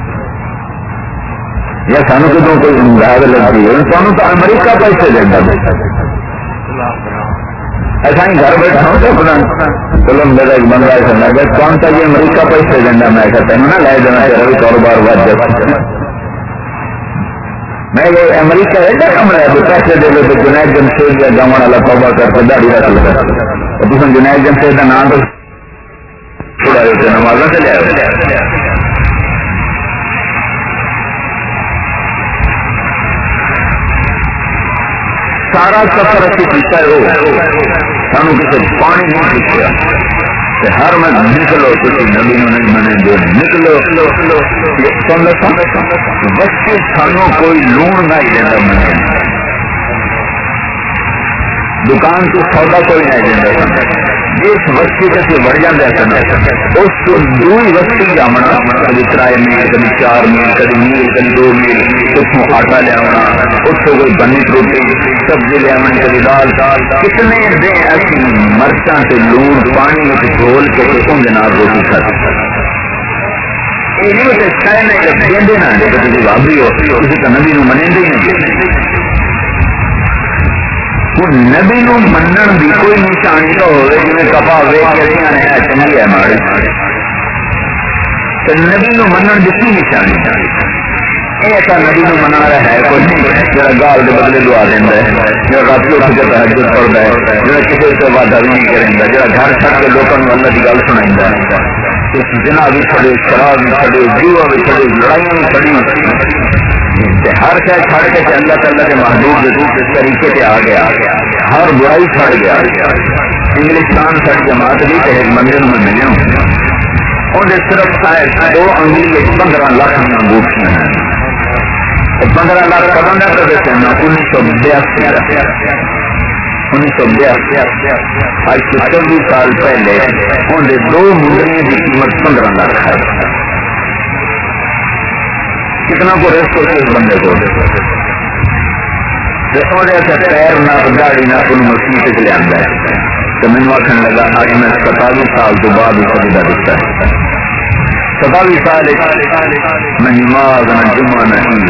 B: یا سانو کدو کوئی امداد لگتی ہے سانو تو امریکہ پیسے دینا ایسا ہی گھر بیٹھا ہوں تو اپنا چلو میرا ایک بندہ ایسا لگا کون سا یہ امریکہ پیسے دینا میں کہتا ہوں نہ لے دینا چاہیے بھی کاروبار بات جاتا میں یہ امریکہ ایڈا کمرہ ہے پیسے دے لو تو جنید جمشید یا گاؤں والا توبہ کر کے داڑھی رکھ لگا اور تم جنید جمشید کا نام تو چھوڑا دیتے نمازوں سے لے آئے سارا سفر اچھی پیچھا ہے وہ سانو کسی پانی نہیں پیچھا ہر میں نکلو کسی نبی نہیں منے دے نکلو بچے سانو کوئی لون نہ ہی دینا منے دکان تو سودا کوئی نہیں دینا جس وسطی کسی بڑھ جاتا ہے اس کو دو ہی وسطی جامنا کبھی ترائے میل کبھی چار میل کبھی میل کبھی دو میل اس کو آٹا لے آنا اس کو کوئی بنی روٹی سبزی لے آنا کبھی دال دال کتنے دن ایسی مرچاں سے لون پانی میں گھول کے ان کے نال روٹی کھاتے یہ شاید نہیں دینا کسی بابری ہو کسی کا نبی نو منے ہی نہیں نبی نو منن دی کوئی نشانی تو ہوئے جی کپا ویچ کے چنگی ہے ماڑی نبی نو منن دی کی نشانی ایسا نبی نو منا رہا ہے کوئی نہیں جڑا گال کے بدلے دعا دینا ہے جڑا رات کو اٹھ کے تہجد پڑھتا ہے جڑا کسی سے وعدہ بھی نہیں کرتا جڑا گھر چھڑ کے لوگوں کو اللہ کی گل سنائیتا ہے جنا بھی چھڑے شراب بھی چھڑے جوا بھی چھڑے لڑائیاں بھی چھڑی ہر شاید چھڑ کے اللہ تعالیٰ کے محدود طریقے سے آ گیا ہر برائی چھڑ گیا انگلستان چھڑ جماعت بھی کہ ایک مندر میں ملے انہیں صرف دو انگلی پندرہ لاکھ انگوٹھیاں ہیں پندرہ لاکھ قدم نہ کر دیتے ہیں انیس سو بیاسی انیس سو بیاسی آج سے چوبیس سال پہلے انہیں دو منڈیوں کی قیمت پندرہ لاکھ ہے کتنا کو ریسٹ ہوتے اس بندے کو پیر نہ گاڑی نہ کوئی مسیح سے لے آتا ہے تو مینو آخر لگا آج میں ستاوی سال تو بعد خریدا دیتا ہے ستاوی سال نہ نماز نہ جمعہ نہیں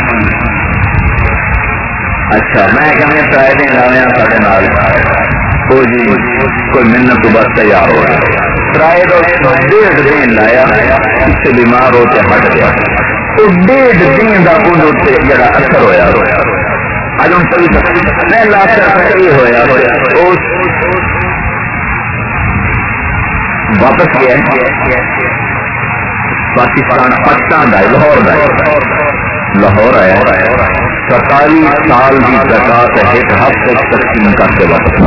B: اچھا میں کہنے ترائے دن لایا سارے نال وہ جی کوئی منت تو بس تیار ہو رہا ترائے دو ڈیڑھ دن لایا اس سے بیمار ہوتے ہٹ گیا تو ڈیڑھ دن کا ان جڑا اثر ہوا اج ہوں سبھی لاکھ صحیح ہوا واپس گیا پاکستان پاکستان کا لاہور کا لاہور آیا ستالیس سال کی زکات ایک ہفتے تقسیم کر کے واپس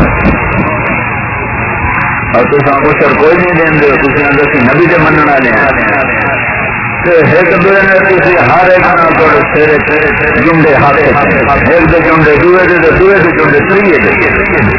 B: اور تصا کچھ کوئی نہیں دیں تھی آدھے نبی کے من والے ایک دوسرے ہر ایک جمڈے ہاتھ ایک دے جمڈے دوے دے دوے دے جمڈے تریے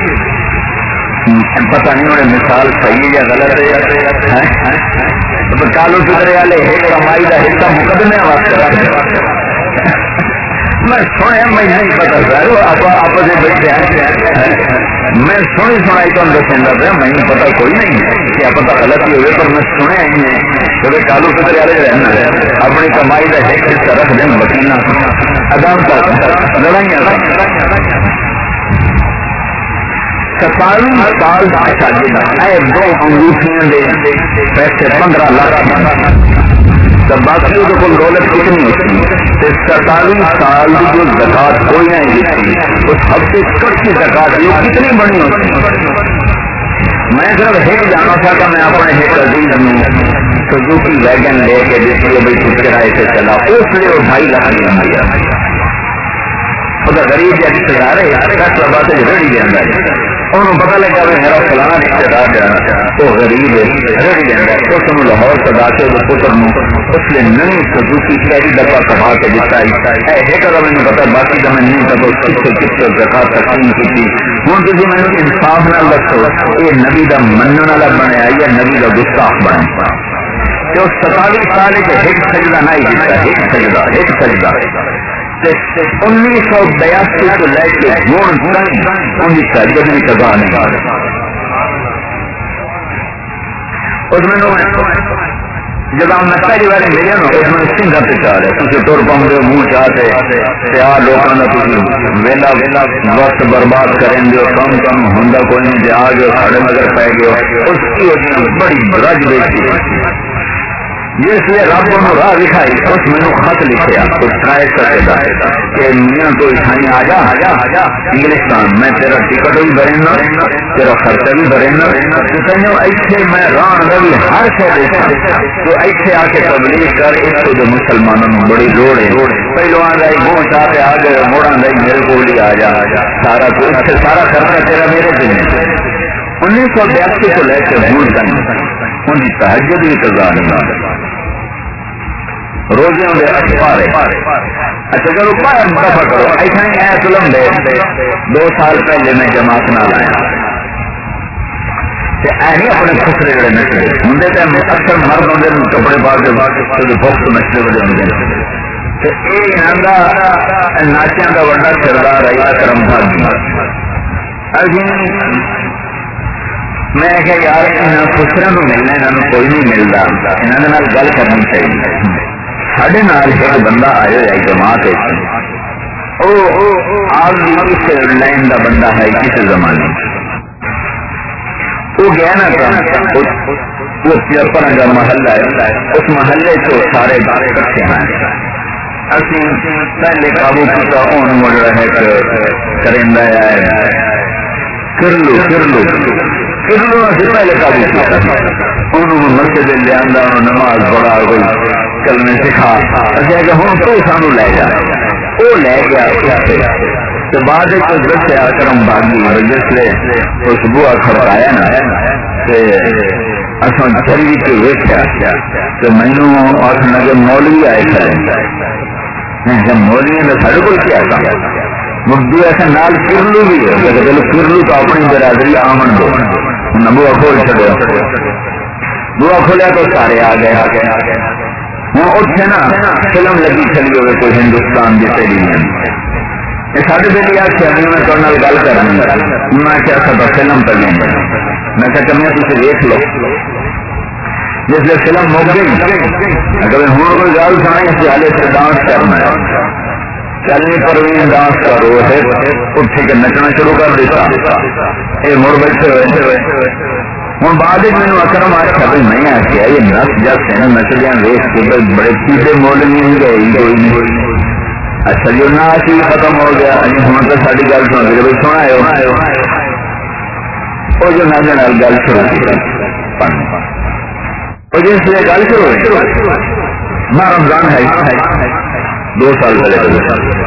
B: پتہ نہیں انہیں مثال صحیح یا غلط ہے کالو چکرے والے ایک کمائی کا حصہ مقدمے واسطے میں سنیا میں نہیں پتا سر آپ بیٹھے میں سنی سنائی تو دسا پہ میں پتا کوئی نہیں کیا پتا غلطی ہوئے پر میں سنیا ہی نہیں کیونکہ کالو چکرے والے رہنا اپنی کمائی کا ایک حصہ رکھ دیں وکیل عدالت لڑائیاں ستاوی سال دو انگوٹھیاں دے پیسے پندرہ لاکھ باقی وہ کو دولت کتنی ہوتی ستاوی سال جو زکات کوئی نہیں دیتی اس ہفتے کٹ کی زکات یہ کتنی بڑی ہوتی. میں صرف ایک جانا تھا کہ میں اپنے ایک عزیز میں سزوکی ویگن لے کے جس لیے بھائی کچھ کرائے سے چلا اس لیے وہ ڈھائی لاکھ دیا وہ غریب یا رشتے دار دس لبا سے ریڑی دینا انہوں پتا لگا بھی میرا فلانا رشتے دار جانا وہ غریب ریڑی دینا اس نے لاہور سدا کے پتر اس لیے نئی سزوکی پہلی دفعہ کما کے دیتا ایک اگر مجھے پتا باقی تو میں نہیں پتا کس کس زکات تقسیم کی تھی ہوں تھی میں انصاف نہ دسو یہ نبی کا منن والا بنیا یا نبی کا گستاخ بنیا جو ستاوی سال ایک سجدہ نہیں دیتا ایک سجدہ ایک سجدہ انیس سو بیاسی کو لے کے جون تک ان کی تجربے کی سزا نہیں اس میں جب آپ میں پہلی بار ملے نا اس میں سنگھ پہ چاہ رہے تھی تر پاؤں منہ چاہتے آ لوگوں کا ویلا ویلا وقت برباد کریں گے کم کم ہوں کوئی نہیں جا گئے ساڑھے مگر پی گئے اس کی وجہ بڑی رج بیٹھی جس لیے رب نے راہ دکھائی اس میں خط لکھیا کچھ ٹرائی کر کہ میاں تو عیسائی آ جا انگلستان میں تیرا ٹکٹ بھی بھرنا تیرا خرچہ بھی بھرنا ایسے میں ران روی ہر شے دیکھا تو ایسے آ کے تبلیغ کر اس کو جو مسلمانوں میں بڑی لوڑ ہے پہلو آ گئی وہ چاہتے آ گئے موڑا گئی میرے کو بھی آ جا سارا تو اس سے سارا خرچہ تیرا میرے دن انیس سو بیاسی کو لے کے بھول تک ان کی تہجد بھی سزا نہیں روزے میں اخبار اچھا چلو دفع کرو ایسا ہی ہے فلم دے دو سال پہلے میں جماعت نہ لایا اپنے خسرے جڑے نچلے ہوں تو اکثر مرد ہوں کپڑے پا کے بخت نچلے بڑے ہوں ناچیاں کا بڑا سردار ہے کرم بھاگی میں کہ یار یہاں خسرے کو ملنا یہاں کوئی نہیں ملتا یہاں گل کرنی چاہیے سڈے نال ایک بندہ آیا ہے جماعت اس لائن کا بندہ ہے کسی زمانے وہ گیا نا وہ پیپر کا محلہ ہے اس محلے سے سارے گارے کٹھے ہیں اسی پہلے قابو کیا ہوں مڑ رہے کرندہ ہے کرلو کرلو کرلو اسی پہلے قابو کیا انہوں مسجد لیا نماز پڑھا کوئی کلمے سکھا کہ ہوں تو سانو لے جا وہ لے گیا تو بعد دسیا کرم باغی جس نے اس بوا کھڑکایا نا اصل چلی کے ویکیا تو مینو آخنا کہ مولوی آئے کھڑے مولوی نے سارے کو کیا مردو ایسا نال کرلو بھی ہے چلو کرلو تو اپنی برادری آمن دو بوا کھول چڑیا بوا کھولیا تو سارے آ گئے آ گئے آ گئے ہوں اتنے نا فلم لگی چلی ہوئے کوئی ہندوستان کی ٹیلی ویژن سارے دلی آخیا میں تھوڑے گل کرنی انہیں آخیا سب فلم پہ لیں میں کہ کمی تھی دیکھ لو جس لیے فلم مک گئی اگر ہوں کوئی گل سنائی اس والے سے ڈانس کرنا ہے چلنی پروین ڈانس کرو اٹھ کے نچنا شروع کر دیتا یہ مڑ بیٹھے ہوئے ہوں بعد مینو اکرم آخیا بھائی میں آخیا یہ نس جس ہے نا نچلیاں ویس کے بڑے پیڑے مول نہیں گئے کوئی نہیں اچھا جی نہ بھی ختم ہو گیا ہوں تو ساری گل سن گئے بھائی سنا وہ جو نہ گل شروع کی جس لیے گل شروع ماں رمضان ہے دو سال پہلے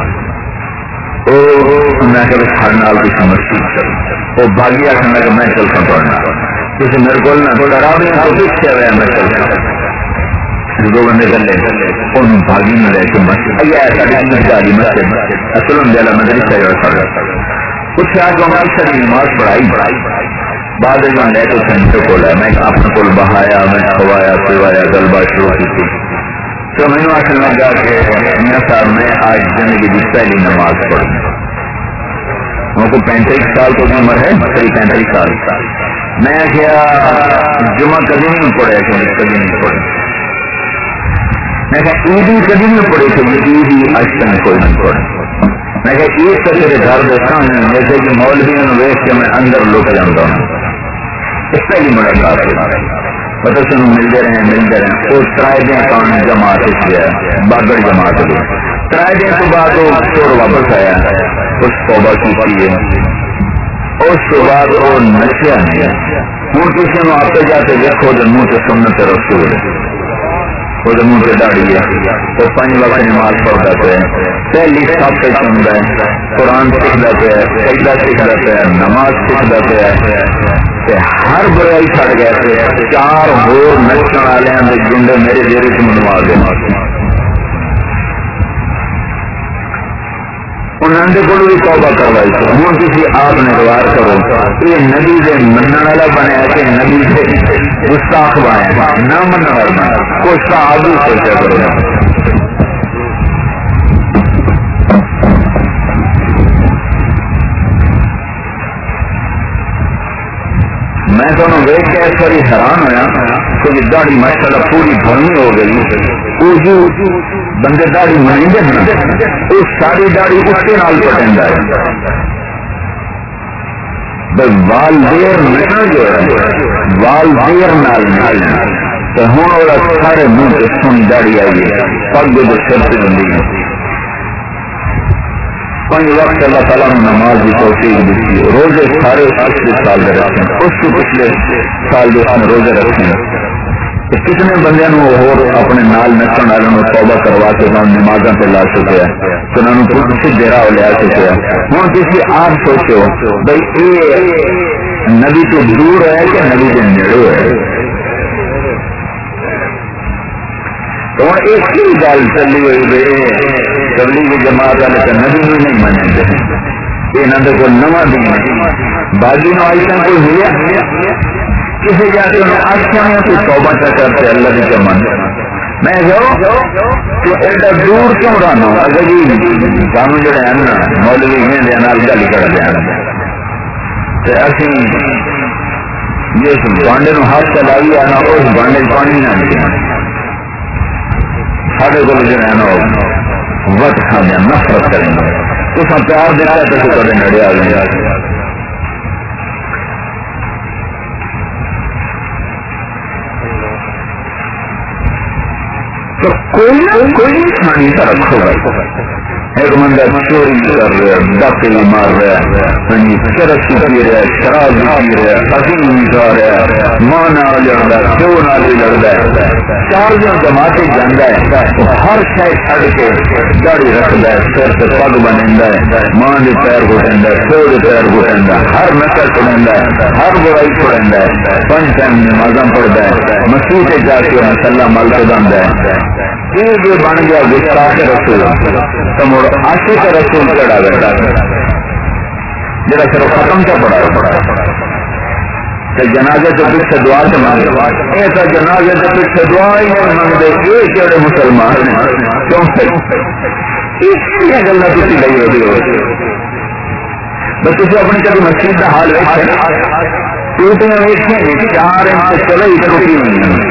B: میں کسی مسجد وہ باغی آخر کہ میں چلتا پڑھنا کسی میرے کو ڈرا بھی کیا ہوا میں چلتا دو بندے گلے ان باغی میں لے کے مسجد اصل والا مدرسہ کچھ آج ہماری ساری نماز پڑھائی پڑھائی بعد میں لے کے سینٹر کو لایا میں اپنے کو بہایا میں کھوایا پوایا گل بات شروع کی تھی تو میں آخر لگا کہ میاں صاحب میں آج زندگی کی پہلی نماز پڑھی ان کو پینتیس سال تو عمر ہے قریب پینتیس سال میں کیا جمعہ کبھی نہیں پڑھا کہ کبھی نہیں پڑھا میں کہا عیدی کبھی نہیں پڑے تو عیدی آج تک کوئی نہیں پڑے. میں کہا عید تو تیرے گھر دے سامنے جیسے کہ مولویوں نے ویچ کے میں اندر لوٹ جاتا ہوں. اس طرح ہی ملاقات ہے مطلب سنوں ملتے رہے ملتے رہے. وہ ترائے دن کان جماعت اس گیا باغڑ جماعت گئی. ترائے دن کے بعد وہ چور واپس آیا اس توبہ کی ہے. اس کے بعد وہ نشیا نہیں. ہوں کسی نے آتے جاتے دیکھو جو منہ سے سنت رسول ہے وہ منہ سے داڑھی ہے وہ پانچ وقت نماز پڑھتا پہ پہلی سب پہ سنتا ہے قرآن سیکھتا پہ سجدہ سیکھتا پہ نماز سیکھتا پہ ہر برائی چھڑ گیا پہ چار ہور نچن والے جنڈے میرے دیر سے منوا دے. انہوں نے کو بھی توبہ کروائی تھی. ہوں کسی آپ نے روار کرو یہ نبی سے منع والا بنیا کہ نبی سے گستاخ بنایا نہ من والا کوئی صحابی سوچا کرو. میں دونوں ویچ کے اس باری حیران ہوا کہ داڑھی ماشاء اللہ پوری بھرنی ہو گئی. بندے داڑھی منگے نا اس ساری داڑھی اس کے نال پٹیندا ہے. وال دیر نکل جو ہے وال دیر نال نال تو ہوں اور سارے منہ سے سونی داڑھی آئی ہے پگ جو سر سے بندی ہے. پانچ وقت اللہ تعالیٰ نے نماز کی توفیق دیتی ہے. روزے سارے پچھلے سال میں رکھے ہیں اس کے پچھلے سال جو ہم روزے رکھے ہیں. کتنے بندے اور اپنے نال نچن والوں توبہ کروا کے نمازاں پہ لا چکے ہیں تو انہوں نے کچھ دیرا لیا چکے ہیں. ہوں کسی آپ سوچو بھائی یہ نبی تو دور ہے کہ نبی کے نیڑے ہے. تو ہوں ایک ہی گل چلی ہوئی تبلیغ جماعت والے تو نبی بھی نہیں منے یہاں کو نواں دین ہے باقی نو آئی کوئی ملیا کسی جا کے آخیا تو توبہ چا کرتے اللہ کے من. میں تو ایڈا دور کیوں رہنا اگر جی سانو جڑے ہیں نا مولوی ہیں نال گل کر دیا اسی جس بانڈے نو ہاتھ چلائی آنا اس بانڈے پانی نہ دیا سارے کو جو ہے نا وقت کھانے نفرت کریں گے تو سب پیار دینا ہے تو کبھی نڑے آ گئے. تو کوئی نہ کوئی کھانی کا رکھو گا. ایک بندہ چوری کر رہا ہے ڈاکے مار رہا ہے چرس پی رہا ہے شراب پی رہا ہے حسین بھی کھا رہا ہے ماں نہ لڑتا ہے پیو نہ بھی لڑتا ہے چار دن جماعتے جانا ہے ہر شاید چھڑ کے داڑھی رکھتا ہے سر سے پگ بنتا ہے ماں کے پیر گھٹندا ہے پیو کے پیر گھٹندا ہے ہر نقل چھڑندا ہے ہر برائی چھڑندا ہے پانچ ٹائم نمازاں پڑھتا ہے مسجد جا کے مسلح مل کے بنتا ہے. یہ جو بن گیا گستاخ رسول تو مڑ عاشق رسول چڑھا بیٹھا جڑا صرف ختم کا پڑا جنازے کے پیچھے دعا سے مانگے ایسا جنازے کے پیچھے دعا ہی نہیں مانگتے یہ کہڑے مسلمان ہیں کیوں یہ گلا تھی لئی ہوئی ہو بس تھی اپنی کبھی مسجد کا حال ویسے ٹوٹیاں ویسے چار انچ چلے ہی ٹوٹی ہوئی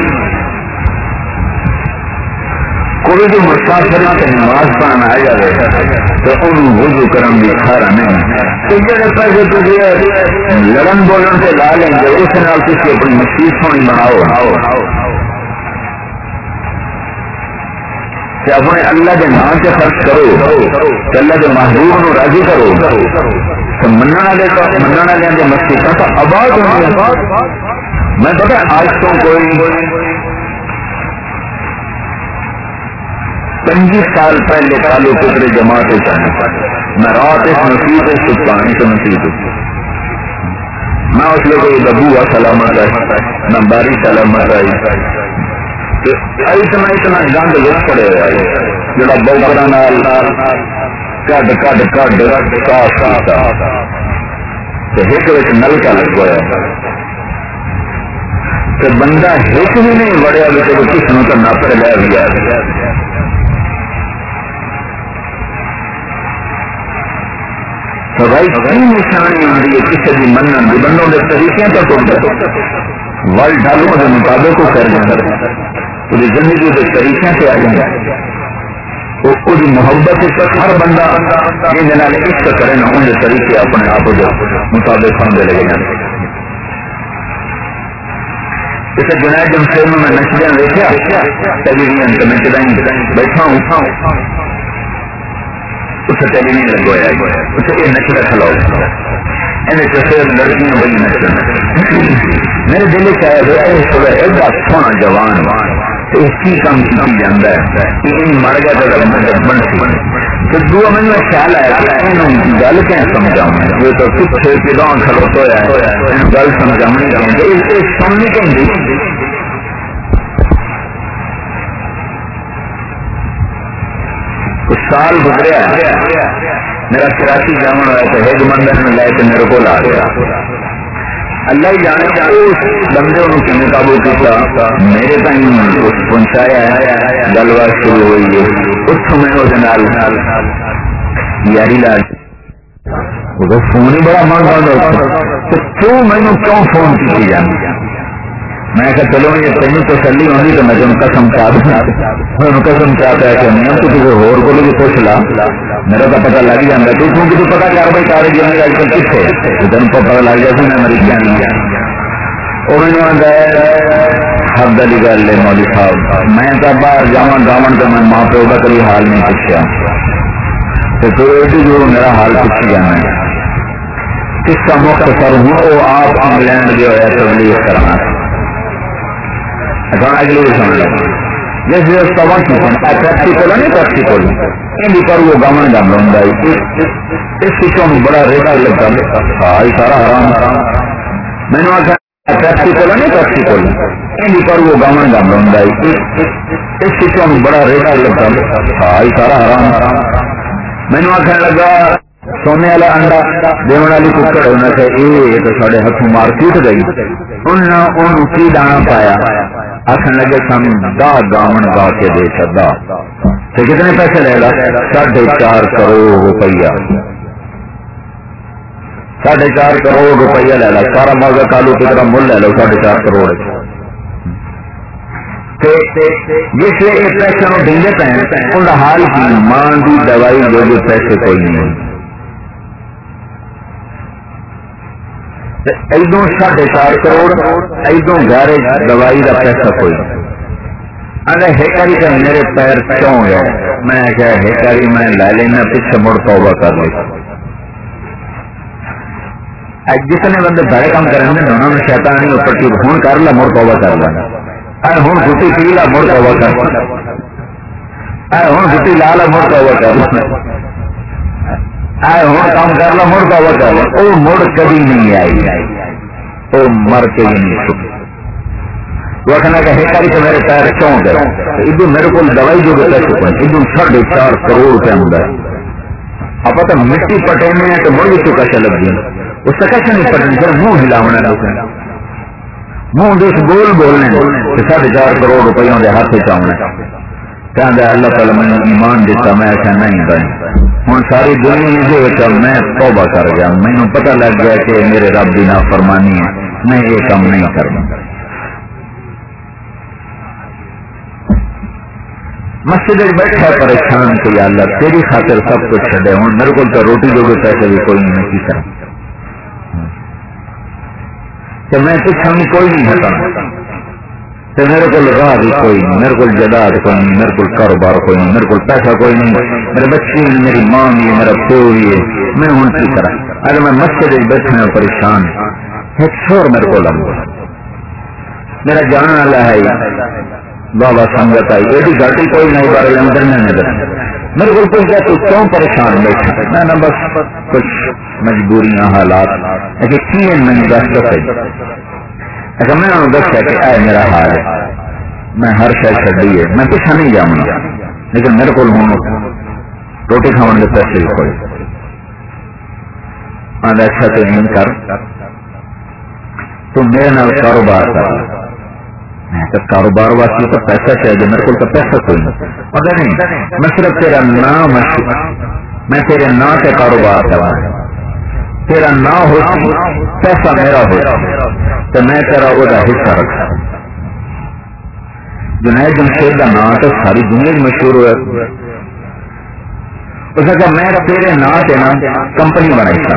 B: کوئی بھی مسافر سے نماز پڑھنا آ جائے تو ان وضو کرم بھی کھارا نہیں تو جڑے پیسے تجھے لڑن بولن سے لا لیں گے اس نال تھی اپنی مسجد سونی بناؤ کہ اپنے اللہ کے نام سے خرچ کرو کہ اللہ کے محبوب کو راضی کرو تو منع والے منع والے کے مسجد کا آباد ہوں. میں پتا آج تو کوئی پچیس سال پہلے کالو پتر جماعت چاہتا میں رات اس نصیب سے پانی سے نصیب نہ اس لیے کوئی ببو سلامت ہے نہ باری سلامت آئی اتنا اتنا گند لوگ پڑے ہوئے جڑا بوکرا نال کڈ کڈ کڈ صاف کرتا ایک وچ نلکا لگ گیا تو بندہ ایک بھی نہیں وڑیا کہ کس نے تو نپ کے لے گیا. تو بھائی کی نشانی آ رہی ہے کسی بھی منن بھی بندوں کے طریقے تو ول ڈالوں کے مطابق وہ کر وہ زندگی کے طریقے سے آ جائیں وہ محبت ہر بندہ جن عشق کرے نا ان کے طریقے اپنے آپ مطابق ہونے لگے جاتے جیسے جنید جمشید میں نشدہ دیکھا ٹیلی ویژن تو میں چلائیں بیٹھا ہوں اسے ٹیلی ویژن لگوایا اسے یہ نشدہ کھلاؤ لڑکیاں بڑی نچن میرے دل چاہے ایڈا سونا جوان اسی کام کی جانا ہے کہ مر گیا تو بن سی دو مجھے خیال آیا کہ گل کیا سمجھاؤں یہ تو پچھے کدوں کھلوتا ہے گل سمجھاؤنی چاہیے سننی چاہیے کچھ سال گزریا میرا کراچی جانا ہوا تو ایک مندر میں لے کے میرے کو آ گیا اللہ ہی جانے اس بندے انہوں کیوں قابو کیا میرے تین پہنچایا ہے گل بات شروع ہوئی ہے اس میں وہ یاری لا فون ہی بڑا مہنگا کیوں مینو کیوں فون کی جانی میں کہ چلو یہ تین تسلی ہوگی تو میں تمہیں قسم چاہ دوں قسم چاہتا ہے کہ نہیں تو کسی ہور کو بھی پوچھ لا میرا تو پتا لگ جاتا تو کیونکہ تو پتا کر بھائی کارے جانے اج کل کتنے تین کو پتا لگ جاتا میں امریکہ نہیں گیا وہ مجھے آتا ہے حد والی گل ہے مولوی صاحب میں تو باہر جا گاون تو میں ماں پیو کا کبھی حال نہیں پوچھا تو ایڈی جو میرا حال پوچھی جانا ہے اس کا مختصر ہوں وہ آپ انگلینڈ جو ہے تبلیغ کرنا اگلی سمجھ لو جیسے پریکٹیکل ہے نہیں پریکٹیکل یہ پر وہ گمن گم لوں اس چیزوں میں بڑا ریٹا لگتا ہے سارا حرام میں نے آخر پریکٹیکل ہے نہیں پریکٹیکل یہ پر وہ گمن گم لوں اس چیزوں میں بڑا ریٹا لگتا ہے سارا حرام میں نے آخر لگا سونے والا انڈا دون والی ککڑ ہونا چاہیے تو سارے ہاتھوں مار ٹوٹ گئی انہوں کی دانا پایا آخر لگے سن دا گاون گا کے دے چا تو کتنے پیسے لے گا ساڑھے چار کروڑ روپیہ ساڑھے چار کروڑ روپیہ لے لا سارا موزہ کالو کی طرح مل لے لو ساڑھے چار کروڑ جس لیے یہ پیسے ڈنگے پہ ان کا حال کی ماں کی دوائی جو جو پیسے کوئی نہیں ادو ساڑھے چار کروڑ ادو گھر دوائی کا پیسہ کوئی ہیکاری کا میرے پیر کیوں ہے میں کیا ہیکاری میں لے لینا پیچھے مڑ توبہ کر لی جتنے بندے بڑے کام کریں گے انہوں نے شیطانی اوپر کی ہوں کر لا مڑ توبہ کر لینا ہوں گٹی پی لا مڑ توبہ کر ہوں گٹی لا لا مڑ توبہ کر ہوں کام کر لا مڑ توبہ کر لا وہ مڑ کبھی نہیں آئی وہ مر کے ہی نہیں وہ کہنا کہ ہیکاری سے میرے پیر کیوں گئے ادو میرے کو دوائی جو پیسے پہنچ ادو ساڑھے چار کروڑ روپے آتا ہے آپ تو مٹی پٹینے ہیں تو مڑ بھی تو کیسے لگ گیا اس سے کیسے نہیں پٹنے سر منہ ہلاونا ہے منہ دیکھ بول بولنے کہ ساڑھے چار کروڑ روپیوں کے ہاتھ چاہنا کہنا اللہ تعالیٰ میں ایمان دیتا میں ایسا نہیں بن ہوں ساری دنیا میں توبہ کر گیا مینو پتہ لگ گیا کہ میرے رب کی نافرمانی ہے میں یہ کام نہیں کرنا مسجد بیٹھا پریشان کہ یا اللہ تیری خاطر سب کچھ چھڈے ہوں میرے کو تو روٹی جو پیسے بھی کوئی نہیں کی طرح کہ میں پچھا بھی کوئی نہیں ہٹا تو میرے کو راہ بھی کوئی نہیں میرے کو جائیداد کوئی نہیں میرے کو کاروبار کوئی نہیں میرے کو پیسہ کوئی نہیں میرے بچے میری ماں بھی ہے میرا پیو بھی ہے میں ہوں کی طرح اگر میں مسجد بیٹھنے پریشان ایک شور میرے کو لگ میرا جانا والا ہے بابا سنگت آئی ایڈی گاٹی کوئی نہیں بارے اندر میں نظر میرے کو پوچھا تو کیوں پریشان بیٹھا میں نہ بس کچھ مجبوریاں حالات لیکن کی میں دس سکے اچھا میں انہوں دس کہ اے میرا حال ہے میں ہر شاید چڑی ہے میں پیچھا نہیں جاؤں گا لیکن میرے کو ہوں روٹی کھاؤن کے پیسے بھی کوئی اچھا تو نہیں کر تو میرے نال کاروبار کر کاروبار واسطے تو پیسہ چاہیے میرے کو تو پیسہ کوئی نہیں مگر نہیں میں صرف تیرا نام میں تیرے نام سے کاروبار کرا تیرا نہ ہو پیسہ میرا ہو تو میں تیرا وہ حصہ رکھا جنید جمشید کا نام تو ساری دنیا مشہور ہوا. اس نے کہا میں تیرے نام سے نا کمپنی بنائی تھا,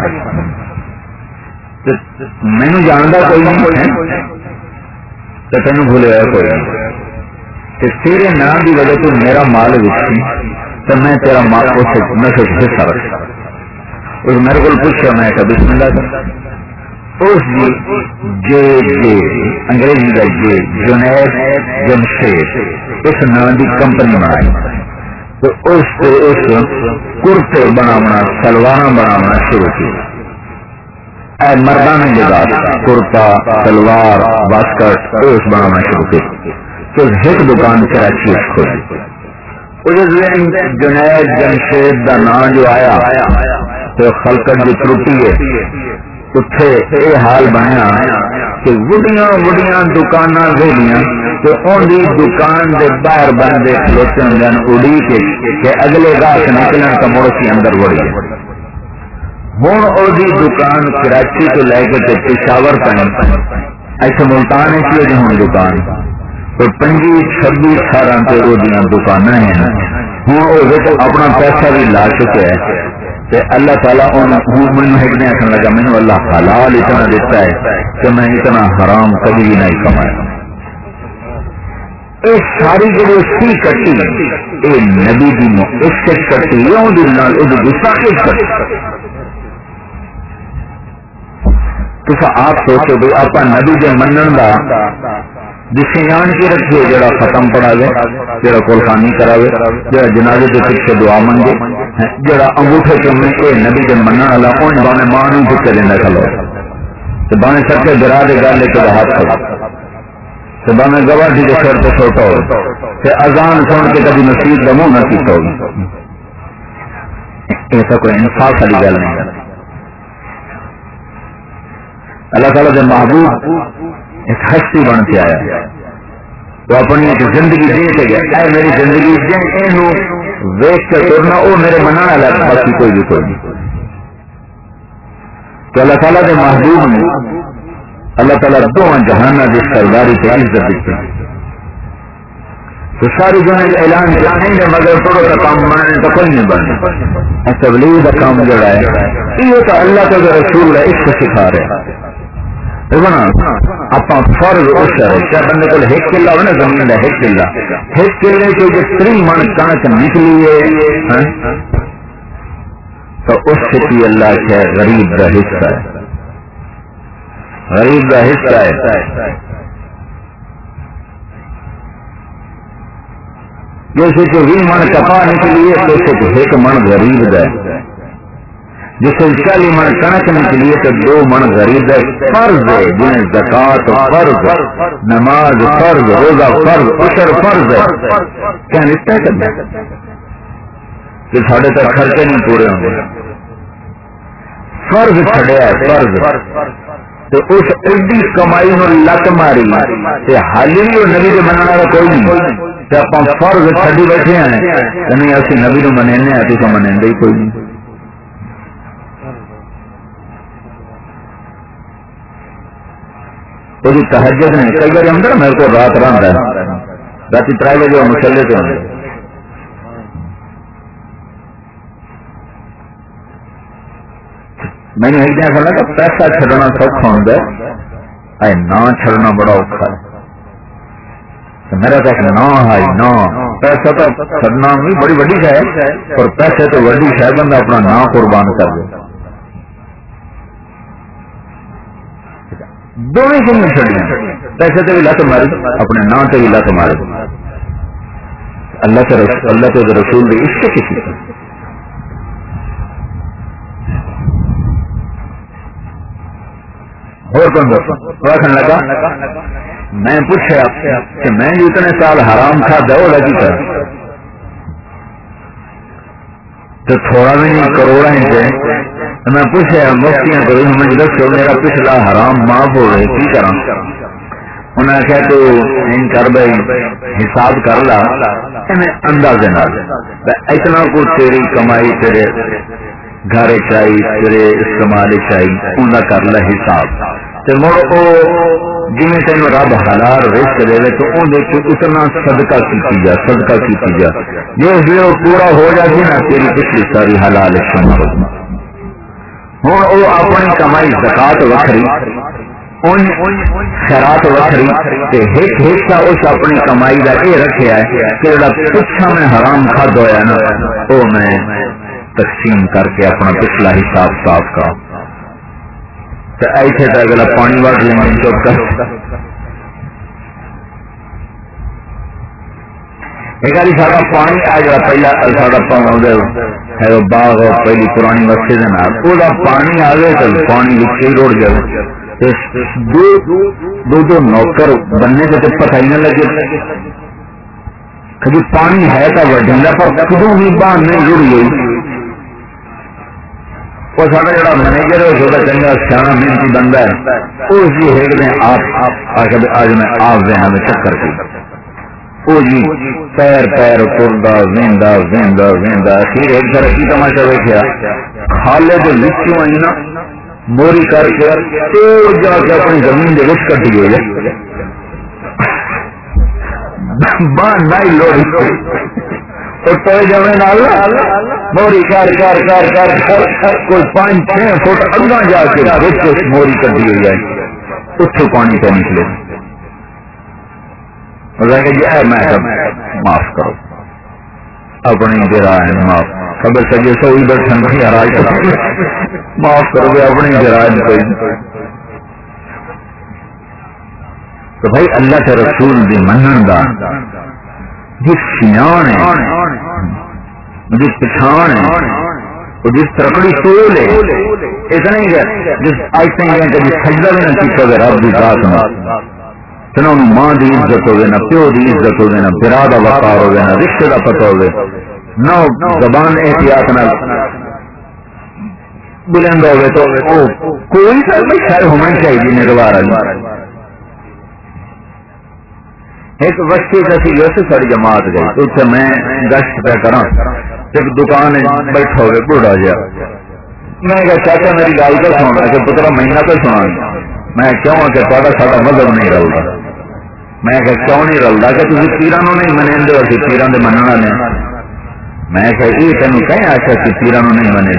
B: مینو جانتا کوئی نہیں ہے تو تین بھولے ہوا کوئی نہیں, تیرے نام کی وجہ تو میرا مال وچی تو میں تیرا مال اس نشے سے حصہ رکھا. اس میرے کو پوچھا, میں کہا بسم اللہ کر. اس جی جے جے انگریزی کا جے جنید جمشید اس نام کی کمپنی بنائی تو اس سے اس کرتے بنانا سلوار بنانا شروع کیا. اے مردانہ لباس کرتا سلوار واسکٹ اس بنانا شروع کیا. تو ایک دکان کراچی کھولی. جنید جمشید کا نام جو آیا تو خلقت کی ترٹی ہے اتنے یہ حال بنیا کہ وڈیاں وڈیاں دکان ویلیاں تو ان کی دکان کے باہر بندے کھلوتے ہوں اڑی کے کہ اگلے گاہ نکلن تو مڑ سی اندر وڑی. ہوں وہ دکان کراچی تو لے کے پشاور تک ایسے ملتان کی ہوں دکان تو پنجی چھبی اٹھارہ سے وہ دکان ہیں. ہوں وہ اپنا پیسہ بھی لا چکے ہے. اللہ تعالیٰ مجھے آخر لگا مجھے اللہ حلال اتنا دیتا ہے کہ میں اتنا حرام کبھی بھی نہیں کمایا. یہ ساری جی سی کٹی یہ نبی کی اس سے کٹی گساخی کٹی. تو آپ سوچو بھی آپ نبی کے منن کا جسے جان کے رکھیے جڑا ختم پڑھاوے جڑا قربانی کراوے جڑا جنازے کے پیچھے دعا منگے جڑا انگوٹھے چومے اے نبی کے منن والا اون بانے ماں نوں ٹکے دیندا کھلو تے بانے سچے درا دے گل تے ہاتھ کھڑا تے بانے گواہی دے سر تے چھوٹا ہو تے اذان سن کے کبھی نصیب دا منہ نہ کیتا ہو. یہ تو کوئی انصاف والی گل نہیں. اللہ تعالیٰ کے محبوب ایک ہستی بن کے آیا وہ اپنی ایک زندگی دے کے گیا. اے میری زندگی ویچ کے توڑنا وہ میرے منع والا باقی کوئی بھی کوئی نہیں. تو اللہ تعالیٰ کے محبوب نے اللہ تعالیٰ دو جہانہ کی سرداری سے عزت دیتے ہیں. تو ساری جو اعلان کیا نہیں مگر تھوڑا سا کام بنانے تو کوئی نہیں بننا. تبلیغ کا کام جڑا ہے یہ تو اللہ کا جو رسول ہے اس کو سکھا رہے ہیں. آپ فرض اشر کیا بندے کو ایک کلا ہو نا زمین کا ایک کلا ایک کلے کے جو تری من کنک نکلی ہے تو اس سے بھی اللہ کے غریب کا حصہ ہے. غریب کا حصہ ہے. جیسے کہ بھی من کپا نکلی ہے تو اسے ایک من غریب کا ہے. جسے چالی من کنک نکلی ہے تو دو من غریب ہے. فرض ہے جنہیں زکات فرض نماز فرض روزہ فرض عشر فرض ہے. کیا نشچے کرنا کہ ساڑھے تک خرچے نہیں پورے ہوں گے. فرض چھڑیا ہے فرض تو اس ایڈی کمائی میں لت ماری حالی بھی وہ نبی کے منع والا کوئی نہیں. آپ فرض چھڈی بیٹھے ہیں نہیں اسی نبی نو منے تو منے ہی کوئی نہیں. وہ تہجد نہیں کئی بار اندر میرے کو رات رہتا ہے رات تر بجے مسلے پہ آتے میں نے ایک دن ایسا لگا پیسہ چھڑنا سوکھا ہوں اے نہ چھڑنا بڑا اوکھا ہے. میرا تو نہ ہے نہ پیسہ تو چھڑنا بھی بڑی بڑی ہے اور پیسے تو بڑی ہے بندہ اپنا نہ قربان کر دے. دونوں چیزیں چھڑیاں پیسے سے بھی لت ماری اپنے نام سے بھی لت ماری. اللہ کے اللہ کے رسول بھی اس سے کسی لگا میں پوچھا کہ میں اتنے سال حرام کھا دو لگی کر تو تھوڑا بھی نہیں کروڑا ہی تھے. میں پوچھا مفتیاں کو مجھے دسو میرا پچھلا حرام معاف ہو گئے کی کرا. انہوں نے کہا تو ان کر بھائی حساب کر لا اندازے اتنا کو تیری کمائی تیرے گھر چاہیے تیرے استعمال چاہیے ان کا کر لا حساب تے مڑ او جویں تینوں رب حلال رزق دے تو اون دے اتنا صدقہ کیتی جا صدقہ کیتی جا جس ویلے پورا ہو جاتی نا تیری پچھلی ساری حلال شمار ہوں او اپنی کمائی زکات وکھری خیرات وکھری تے ایک حصہ اس اپنی کمائی کا یہ رکھیا ہے کہ جڑا پچھا میں حرام کھاد ہویا نا وہ میں تقسیم کر کے اپنا پچھلا حساب صاف کا ایسے تو اگلا پانی وٹ لیں چپ کر ایک آدھی سارا پانی آ جا پہلا سارا ہے وہ باغ اور پہلی پرانی وقت وہ پانی آ گئے تو پانی لکھے روڑ جائے دو دو دو نوکر بننے سے تو پتہ ہی نہ لگے کبھی پانی ہے تو وڈیلا پر کدوں بھی باندھ نہیں جڑ گئی وہ سارا جڑا مینیجر ہے وہ چنگا سیاح محنتی بندہ ہے وہ اس کی ہیک نے آپ آ کے آج میں آپ دینا میں چکر کی وہ جی پیر پیر ٹردا ویندا ویندا ویندا پھر ایک طرح کی تماشا ویکھیا کھالے دے لچوں آئی نا موری کر کے توڑ جا کے اپنی زمین دے وچ کٹ گئی ہے بان نہیں لوڑی تو تو جویں نال موری کر کر کر کر کر کوئی پانچ چھ فٹ اگاں جا کے وچ موری کٹی ہوئی ہے اتھوں پانی پہ نکلے کہ میں معاف کرو اپنی جرائم معاف خبر سجے سو ہی بیٹھن نہیں آراج معاف کرو گے اپنی جرائم کوئی تو بھائی اللہ کے رسول دی منن دا جس سیان ہے جس پچھان ہے جس ترکڑی سول ہے اتنا ہی ہے جس آج تک جس سجدہ بھی نہ کیتا گیا رب دی ذات میں نہ ماں کی عزت ہوگی نہ پیو کی عزت ہوگی نہ برا کا وقار ہوگی نہ رشتے کا پتہ ہوگی نہ زبان احتیاط نہ بلند ہوگی تو کوئی خیر ہونی چاہیے نگوار ایک وقت سے ساری جماعت گئی اتنے میں گشت پہ کرا ایک دکان بیٹھا ہوگے بوڑھا جا میں کہا چاچا میری گل تو سنا کہ پترا مہینہ تو سنا میں کیوں کہ تا سا مذہب نہیں رلتا میں کہ کیوں نہیں رلتا کہ تھی پیران نہیں منے اسی پیران کے منع نے میں کہ یہ تینوں کہیں آخیا کہ پیران نہیں منے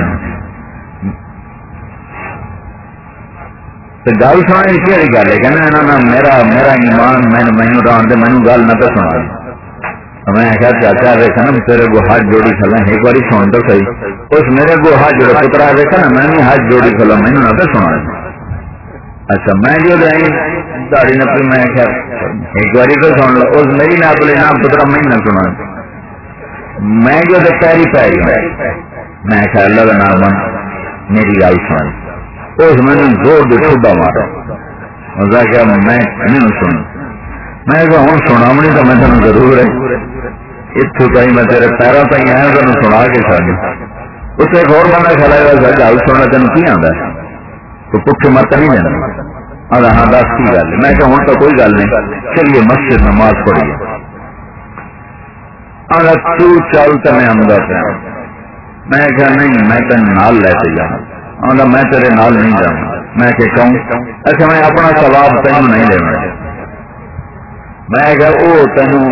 B: تو گل سنا کہڑی گل ہے کہنا نہ میرا میرا ایمان میں مینو ران دے مینو گل نہ تو سنا میں کہا چاچا دیکھا نا تیرے کو ہاتھ جوڑی کھلا ایک بار سن تو صحیح اس میرے کو ہاتھ جوڑا پترا دیکھا نا میں بھی ہاتھ جوڑی کھلا مینو نہ تو سنا اچھا میں جو رہی داڑی نپی میں ایک بار تو سن لو اس میری نپ لی نام پترا میں نہ سنا میں جو پیری پیری میں خیال لگا نام میری آئی سن اس میں نے زور دے ٹھڈا مارا مزہ کیا میں نہیں سن میں ہوں سنا بھی تو میں تمہیں ضرور ہے اتوں تھی میں تیرے پیروں تھی آیا تین سنا کے ساری اتنے ایک اور بندہ کھڑا ہوا گل سننا تین کی آتا ہے تو پٹھے مت نہیں دینا آدھا ہاں دس کی گل میں کہ ہوں تو کوئی گل نہیں چلیے مسجد نماز پڑھیے آدھا تو چل تو میں آمدہ پہ میں کہا نہیں میں تین نال لے کے جانا آدھا میں تیرے نال نہیں جانا میں کہ کہوں اچھا میں اپنا ثواب تین نہیں دینا میں کہا وہ تینوں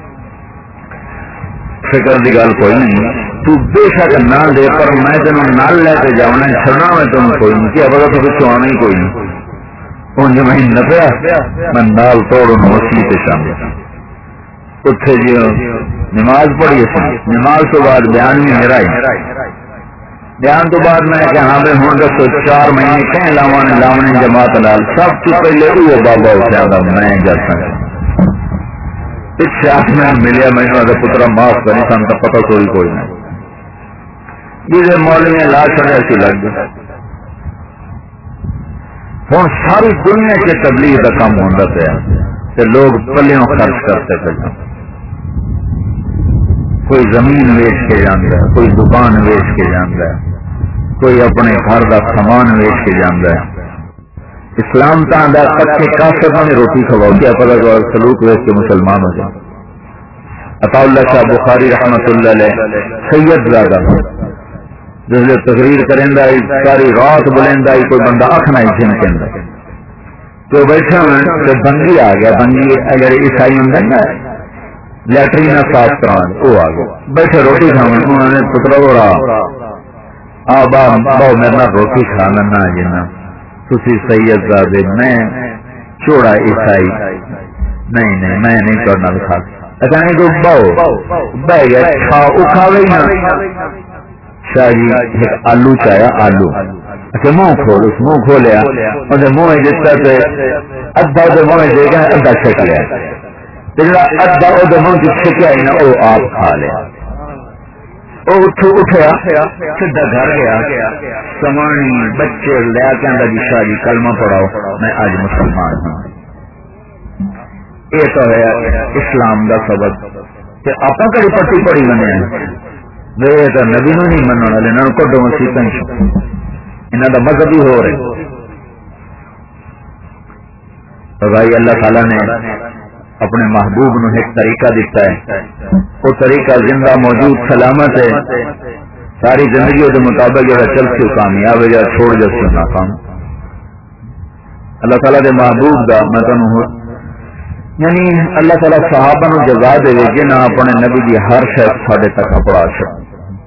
B: فکر کی گل کوئی نہیں تو بے شک نہ دے پر میں تینوں نال لے کے جانا چڑنا میں تمہیں کوئی نہیں کیا پتا تو پچھو آنا ہی کوئی نہیں ہوں جی میں نپیا میں نال توڑ مسیح پہ شامل اتنے جی نماز پڑھی سی نماز تو بعد بیان بھی میرا ہی بیان تو بعد میں کہ ہاں بھائی ہوں دسو چار مہینے کہیں لاوانے لاونے جماعت لال سب سے پہلے وہ بابا اٹھا تھا میں جا سکتا پچھے آٹھ میں ملیا میں پترا معاف کری سن کا پتہ کوئی کوئی نہیں جسے مولوی لا چڑھے سی لگ گئے ہوں ساری دنیا کے تبلیغ کا کام ہوتا پیا لوگ پلیوں خرچ کرتے پہ کوئی زمین ویچ کے جانا ہے کوئی دکان ویچ کے جانا ہے کوئی اپنے گھر کا سامان ویچ کے جانا ہے اسلام کا اندر کچے کافر نے روٹی کھواؤ کیا پتا سلوک ویچ کے مسلمان ہو جائے عطا اللہ شاہ بخاری رحمت اللہ علیہ سید زادہ جس تقریر کریں ساری رات بلند کوئی بندہ اکھ نہ جن کے تو بیٹھا میں بنگی آ گیا. بنگی اگر عیسائی ہوں نا لیٹرین صاف کرا وہ آ گیا بیٹھے روٹی کھاؤں. انہوں نے پترا بڑا آ با بہو میرے نال روٹی کھا لینا جنا تھی سید زادے میں چوڑا عیسائی نہیں نہیں میں نہیں کرنا کھا اچانک تو بہو بہ گیا کھا وہ کھاوے نا. شاہ جی ایک آلو چایا آلو اچھا منہ کھول اس منہ کھولیا اور منہ جس طرح ادھا تو منہ دے گا ادھا چھک لیا جڑا ادھا وہ منہ چھکیا ہی نا وہ آپ کھا لیا. وہ اٹھو اٹھیا سیدھا گھر گیا سمانی بچے لیا کہ جی شاہ جی کلمہ پڑھاؤ میں آج مسلمان ہوں. یہ تو ہے اسلام کا سبق آپ کڑی پٹی پڑی بنے وے تو نبی نو نہیں من والے انہوں کو کڈو مسیح انہوں کا مذہب ہی ہو رہے. تو بھائی اللہ تعالیٰ نے اپنے محبوب نو ایک طریقہ دیتا ہے وہ طریقہ زندہ موجود سلامت ہے. ساری زندگی کے مطابق اگر چل سے کامیاب ہے یا چھوڑ جس ناکام. اللہ تعالیٰ دے محبوب دا میں تمہیں یعنی اللہ تعالیٰ صحابہ نو جزا دے جنہاں اپنے نبی دی ہر شاید ساڈے تک پڑھا سکے.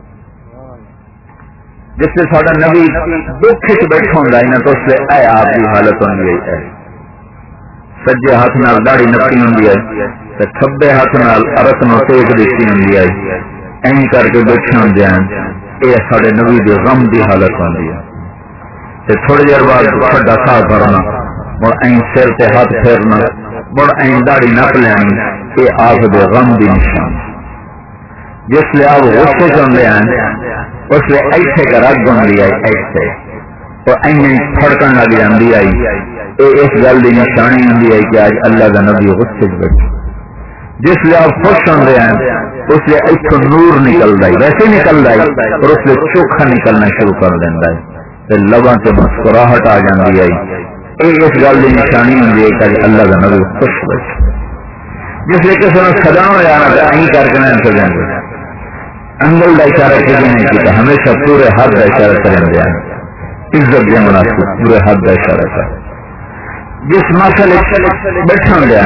B: جس سے ساڈا نبی دکھ وچ بیٹھا ہوندا ہے نا تو اس سے اے آپ دی حالت ہوندی ہے سجے ہاتھ نال داڑھی نپی ہوندی ہے تے کھبے ہاتھ نال ارت نو ٹیک دتی ہوندی ہے این کر کے بیٹھے ہوندے ہیں. اے ساڈے نبی دے غم دی حالت ہوندی ہے. تے تھوڑی دیر بعد ساڈا ساہ بھرنا مڑ این سر تے ہاتھ پھیرنا مڑ این داڑھی نپ لینی یہ آپ دے غم دی نشان. جس لئے آپ غصے چاہتے ہیں اس لیے ایسے کا رگ ہوندی ہے ایسے اور این پھڑکن لگ جاندی آئی یہ اس گل کی نشانی ہوندی ہے کہ آج اللہ کا نبی غصے بیٹھے. جس لیے آپ خوش ہوندے ہیں اس لیے ایتھوں نور نکلدا ہے ویسے نکلدا ہے اور اس لیے چوکھا نکلنا شروع کر دیندا ہے تے لباں تے مسکراہٹ آ جاندی ہے. یہ اس گل کی نشانی ہوندی ہے کہ اللہ کا نبی خوش بیٹھے. جس لیے کسی نے سدا ہو جانا تو این کر کے نہ سجیں گے انگل کا اشارہ کسی نہیں کیتا ہمیشہ پورے ہاتھ کا اشارہ کریں دیا عزت کے مناسب پورے ہاتھ کا اشارہ کر. جس محفل بیٹھا گیا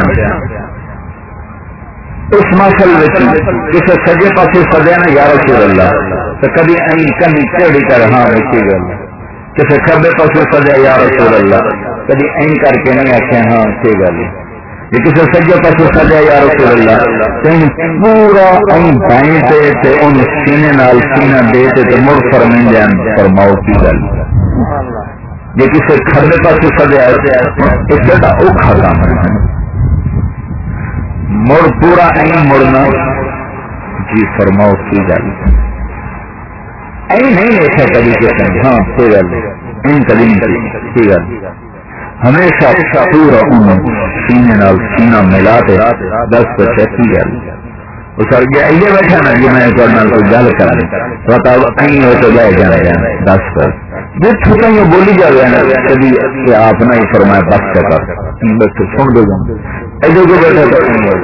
B: اس محفل کسی سجے پاس سدیا نا یا رسول اللہ تو کبھی این کہیں چڑی کر ہاں بیٹھی گل کسی کبے پاس سدیا یا رسول اللہ کبھی این کر کے نہیں آخیا ہاں اچھی گل یہ کسی سجے پاس سدیا یا رسول اللہ کہیں پورا این بائیں تے ان سینے نال سینہ دے تے مڑ فرمائیں جان فرماؤ کی گل. جی کسی کھبے پاس سدیا اس کا اوکھا کام ہے مڑ پورا این مڑنا جی فرماؤ کی گل. این نہیں ایسا کبھی کسی ہاں کوئی گل این کبھی نہیں کی گل. ہمیشہ پورا ان سینے نال سینہ ملا دے دس بچے کی گل. وہ سر گیا یہ بیٹھا نا جی میں کرنا کوئی گل کرا بتاؤ این ہو تو جائے جانا جانا دس پر جو چھوٹا یہ بولی جا رہا ہے نا کبھی کہ آپ نے ہی فرمایا بس کا کر بچے سن دو گا ایسے کو بیٹھا تو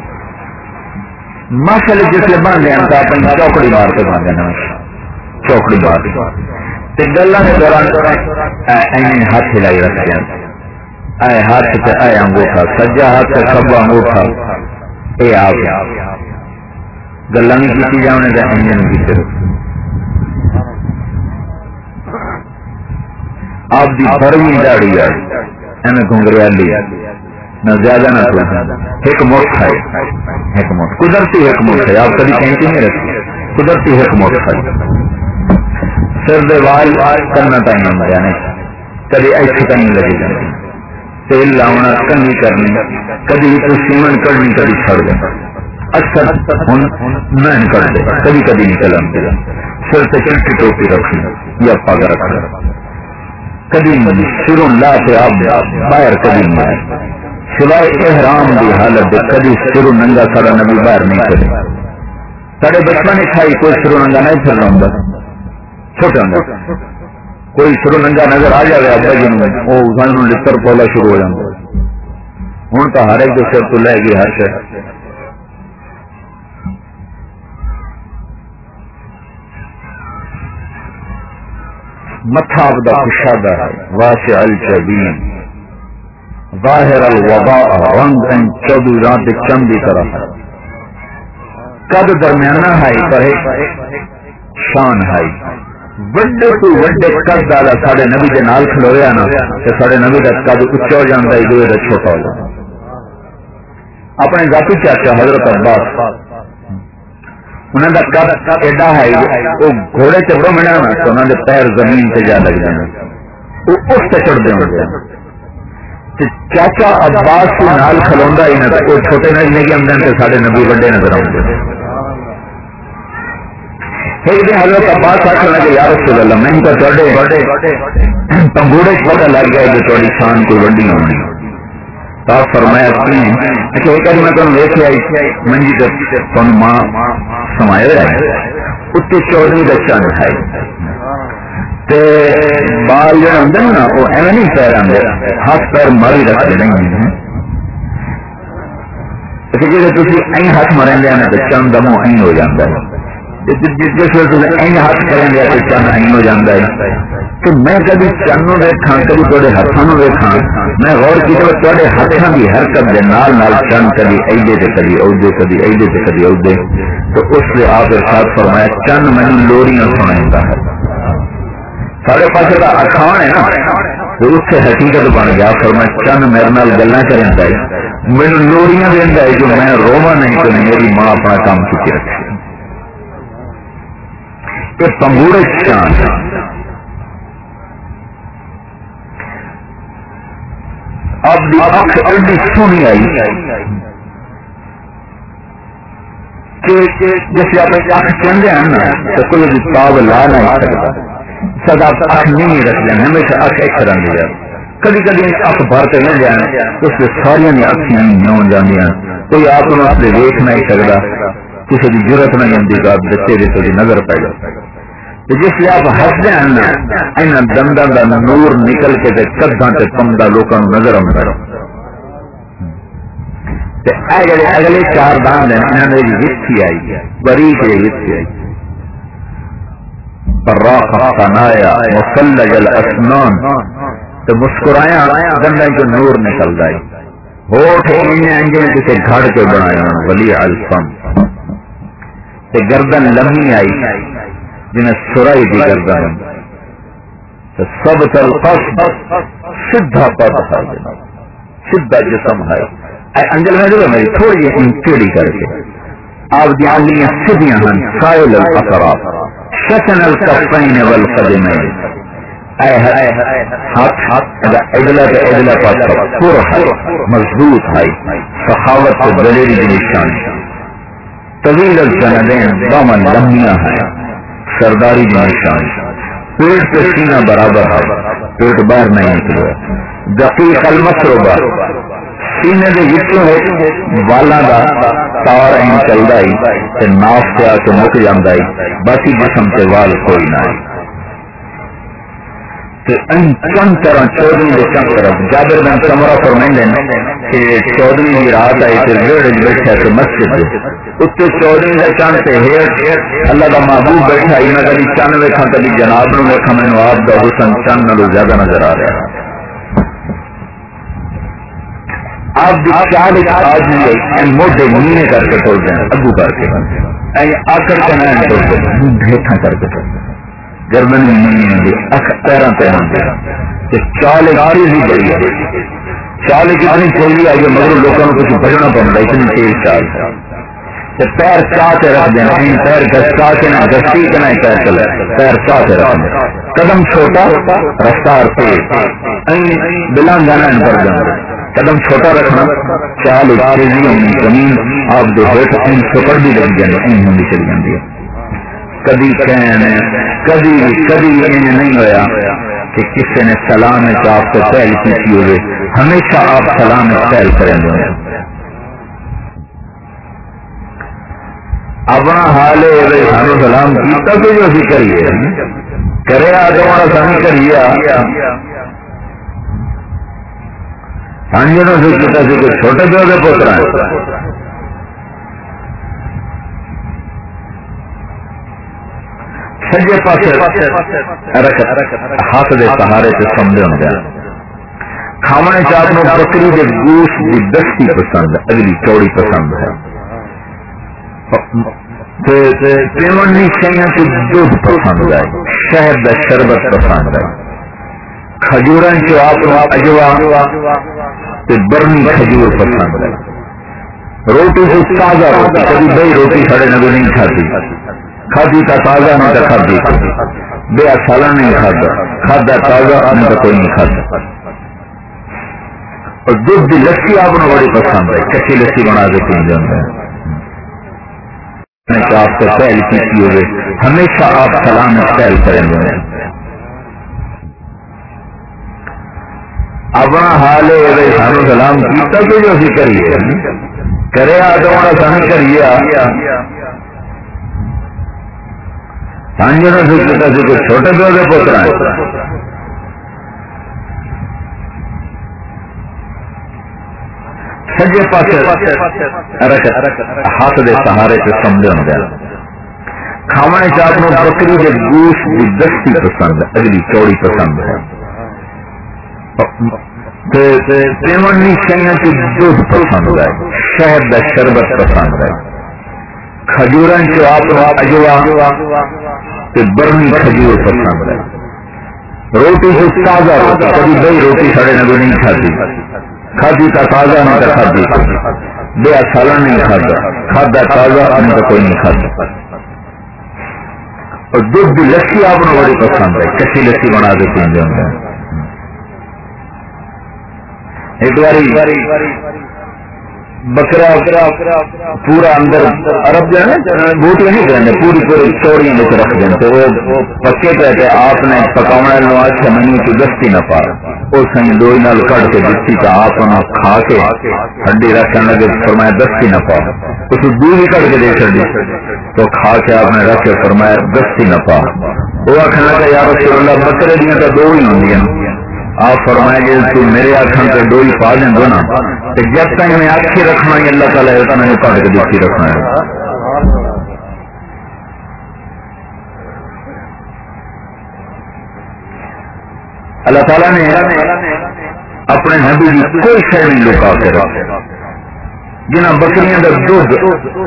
B: مسئلے جس لیے بن گیا تو اپنی چوکڑی مار کے بن دینا چوکڑی مار گلا کے دوران ہاتھ ہلائی رکھتے ہیں اے ہاتھ سے اے انگوٹھا سجا ہاتھ سے کھبا انگوٹھا اے آپ گلا نہیں کی جانے کا انجن کی آپ کی بڑی داڑی ہے ایویں گھنگریالی نہ زیادہ نہ تھوڑا ایک مٹھ ہے ایک مٹھ قدرتی ایک مٹھ ہے آپ کبھی کینچی نہیں رکھتے قدرتی ایک مٹھ ہے سر دے وال کرنا تائیں یعنی کبھی ایسے تائیں لگی جاتی تیل لاؤنا کنگی کرنی کبھی تو سیمن کرنی کبھی چھڑ دیں اکثر ہن نہ کر دے کبھی کبھی نکل آتے سر سے چلتی ٹوپی رکھنی یا پگ رکھنا کبھی سروں لا کے آپ باہر کبھی نہیں آئے سوائے احرام کی حالت کبھی سروں ننگا سارا نبی باہر نہیں چلے. سارے بچپن کھائی کوئی سروں ننگا نہیں چلنا ہوں چھوٹا ہوں کوئی سروں ننگا نظر آ جائے ابا جی وہ سانو لڑ پولا شروع ہو جاتا ہوں تو ہر ایک سر تو لے گی ہر شہر متھا دا کشادہ ہے واسع الجبین ظاہر الوباء رنگ ان چودہ رات چند کی طرح قد درمیانہ ہے پر شان ہے بڑے تو بڑے قد والا سارے نبی کے نال کھلویا نا تے سارے نبی کا قد اچا ہو جاتا ہے دوے کا چھوٹا ہو جاتا اپنے ذاتی چاچا حضرت عباس انہوں کا قد ایڈا ہے وہ گھوڑے چڑھو ملا نا تو انہوں نے پیر زمین سے جا لگ جانا وہ اس سے چڑھتے ہوں گے چاچا عباس کو نال کھلوندا ہی نہ وہ چھوٹے نہ نہیں آمدن تے سارے نبی بڑے نظر آؤں گے ایک دن حضرت عباس آخر لگے یا رسول اللہ میں تو تھوڑے پنگوڑے چھوٹا لگ گیا کہ تھوڑی شان کوئی وڈی ہونی تو آپ فرمایا کہ ایک بار میں تمہیں دیکھ آئی منجی تے تم ماں سمائے ہوا ہے اتنے چودھری کا چند ہے بال جو آدھے نا وہ ایویں نہیں پیر آدھے ہاتھ پیر ماری رکھتے نہیں جی تھی ہاتھ مریں گے تو چند دمو این ہو جاتا ہے جس ویسے این ہاتھ کریں گے تو چند این ہو جاتا ہے تو میں کبھی چند ویکھا کبھی تے ہاتھوں ویکھا میں غور کیا تے ہاتھوں کی حرکت کے نال نال چند کبھی ایڈے سے کبھی عہدے کبھی ایڈے سے کبھی عہدے تو اس سے آپ ارشاد فرمایا چند مینوں لوریاں سناتا ہے سارے پاس کا اکھان ہے نا تو اس سے حقیقت بن گیا فرمایا چند میرے نال گلاں کرتا ہے مینوں لوریاں دیندا ہے جو میں روواں نہیں تو میری ماں اپنا کام چکی رکھے یہ پنگوڑے شان اب دی اکھ ایڈی سونی آئی کہ جیسے آپ اکھ چاہتے ہیں نا تو کوئی تاب لا نہیں سکتا سدا اکھ نہیں رکھ لیں ہمیشہ اکھ ایک طرح لیا کبھی کبھی اکھ بھر کے مل جائیں اس سے سارا اکھیاں نہیں ہو جاندیاں کوئی آپ اس سے دیکھ نہیں سکتا کسی کی ضرورت نہیں ہوتی کہ آپ بچے دے تو نظر پائے گا جس لیے آپ ہستے ہیں نا دنداں کا نور نکل کے کداں سے پمدا لوگوں نظر آتا ہے اگلے چار دان انہوں نے وچھی آئی باریک وچھی آئی پراخ ثنایا مفلج الاسنان تو مسکرایا دنداں کو نور نکل گئی ہوٹھ انجے کسی گھڑ کے بنایا ولی الفم تے گردن لمبی آئی جنہیں سرائی دی گردن سب تل سیدھا پد ہے سیدھا جسم ہے انجل میں جو میری تھوڑی ٹیڑھی کر کے آپ دی انگلیاں سیدھیاں ہیں سائل الاطراف شکن الکفین والقدمین اے ہاتھ ادلا تے ادلا پاس پورا ہے مضبوط ہے سخاوت سے دلیری دی نشان طویل الجنبین دامن لمبیاں ہیں سرداری کی نشان پیٹ پہ سینہ برابر ہے پیٹ باہر نہیں نکلے دقیق المسروبہ سینے دے وچوں والاں دا تار این چلدا ہے تے ناف تے آ کے مک جاندا ہے باقی جسم تے وال کوئی نہ ہے تے ان چند طرح چودھری دے چند طرف جابر بن سمرہ فرمائندے کہ چودھری دی رات آئی تے ویڑے بیٹھا تے مسجد دے اتنے چودھری کا چند سے ہیٹ اللہ کا محبوب بیٹھا ہی میں کبھی چند ویکھا کبھی جناب نو ویکھا مینو آپ کا حسن چند نالوں زیادہ نظر آ رہا ہے آپ دی چال آج موڈے نینے کر کے ٹول رہے ہیں اگو کر کے آکڑ کے نہ ٹولتے ڈھیٹا کر کے ٹولتے گردن میں نہیں آتی اکھ پیروں پہ آتے چال ایک چیز ہی بڑی ہے چال کتنی چولی آئی ہے مگر لوگوں کو کچھ بجنا پڑتا اتنی تیز چال ہے پیر چاہ کے رکھ دیں پیر گستا کے نہ گستی کے نہ پیر چلے پیر چاہ کے رکھ دیں قدم چھوٹا رفتار تیز بلان جانا ان پر جانا قدم چھوٹا رکھنا چال تیزی ہونی زمین آپ جو بیٹھ ان سپر بھی لگ جانے این ہونی چلی جاتی ہے کبھی کہنے کبھی کبھی یہ نہیں ہویا کہ کسی نے سلام آپ کو پہل کی ہوئے ہمیشہ آپ سلام پہل کریں گے اپنا حال ہے سانو سلام کیتا تو جو اسی کریے کرے آ تمہارا سانی کریے سانجنوں سے کیتا سی کوئی چھوٹے پیو کے پوترا ہے سجے پاس ہاتھ دے سہارے سے سمجھ ہوں گیا کھاونے چاپ نو بکری کے گوشت کی دستی پسند ہے، اگلی چوڑی پسند ہے، پیمنی شیاں کو دودھ پسند ہے، شہد کا شربت پسند ہے، کھجورن چو آپ اجوا برنی کھجور پسند ہے، روٹی سے تازہ روٹی، کبھی بھائی روٹی ساڑے نبی نہیں کھاتی، کھاتی تا تازہ نہیں تا کھاتی، بے سالہ نہیں کھاتا، کھاتا تازہ نہیں تو کوئی نہیں کھاتا، اور دودھ کی لسی آپ کو بڑی پسند ہے، کچی لسی بنا کے پی جاتا ہے، آپ سے پہل کی ہوئے ہمیشہ آپ سلام پہل کریں گے، اپنا حال ہے سانو سلام کیتا تو جو اسی کریے کرے تو سن کریے سانجوں سے کیتا سی کوئی چھوٹے پیو کے پوترا سجے پاس ہاتھ دے سہارے سے سمجھ گیا، کھاونے چاپ نو بکری کے گوشت کی دستی پسند ہے، اگلی چوڑی پسند ہے، پیمنی شیاں کو دودھ پسند ہے، شہد کا شربت پسند ہے، کھجورن چو آپ اجوا برنی کھجور پسند ہے، روٹی سے تازہ روٹی، کبھی بھائی روٹی ساڑے نبی نہیں کھاتی، کھاتی تا تازہ نہیں تو کھاتی، بے سالہ نہیں کھاتا، کھاتا تازہ نہیں تو کوئی نہیں کھاتا، اور دودھ کی لسی آپ کو بڑی پسند ہے، کچی لسی بنا کے پی جاتا ہے، ایک باری بکرا پورا اندر عرب جو ہے بوٹیاں نہیں کرتے، پوری پوری چوڑیاں لے کے رکھ دیں، وہ پکے کہتے آپ نے پکاؤنا لو اچھا منی کی دستی نہ پا اس دو نال کٹ کے دستی کا آپ کھا کے ہڈی رکھنے لگے، فرمایا دستی نہ پا، کچھ دور ہی کٹ کے دے چڑی تو کھا کے آپ نے رکھ کے فرمایا دستی نہ پا، وہ آخر لگا یا رسول اللہ بکرے دیا تو دو ہی ہوں، آپ فرمائے گے تو میرے آخر سے ڈوئی پا دیں دو نا، جب تک میں آخی رکھنا ہے اللہ تعالیٰ اتنا نہیں کٹ کے دیکھی رکھنا ہے، اللہ تعالیٰ نے اپنے نبی کی کوئی شے نہیں لکا کے رکھا، جنہ بکریاں کا دودھ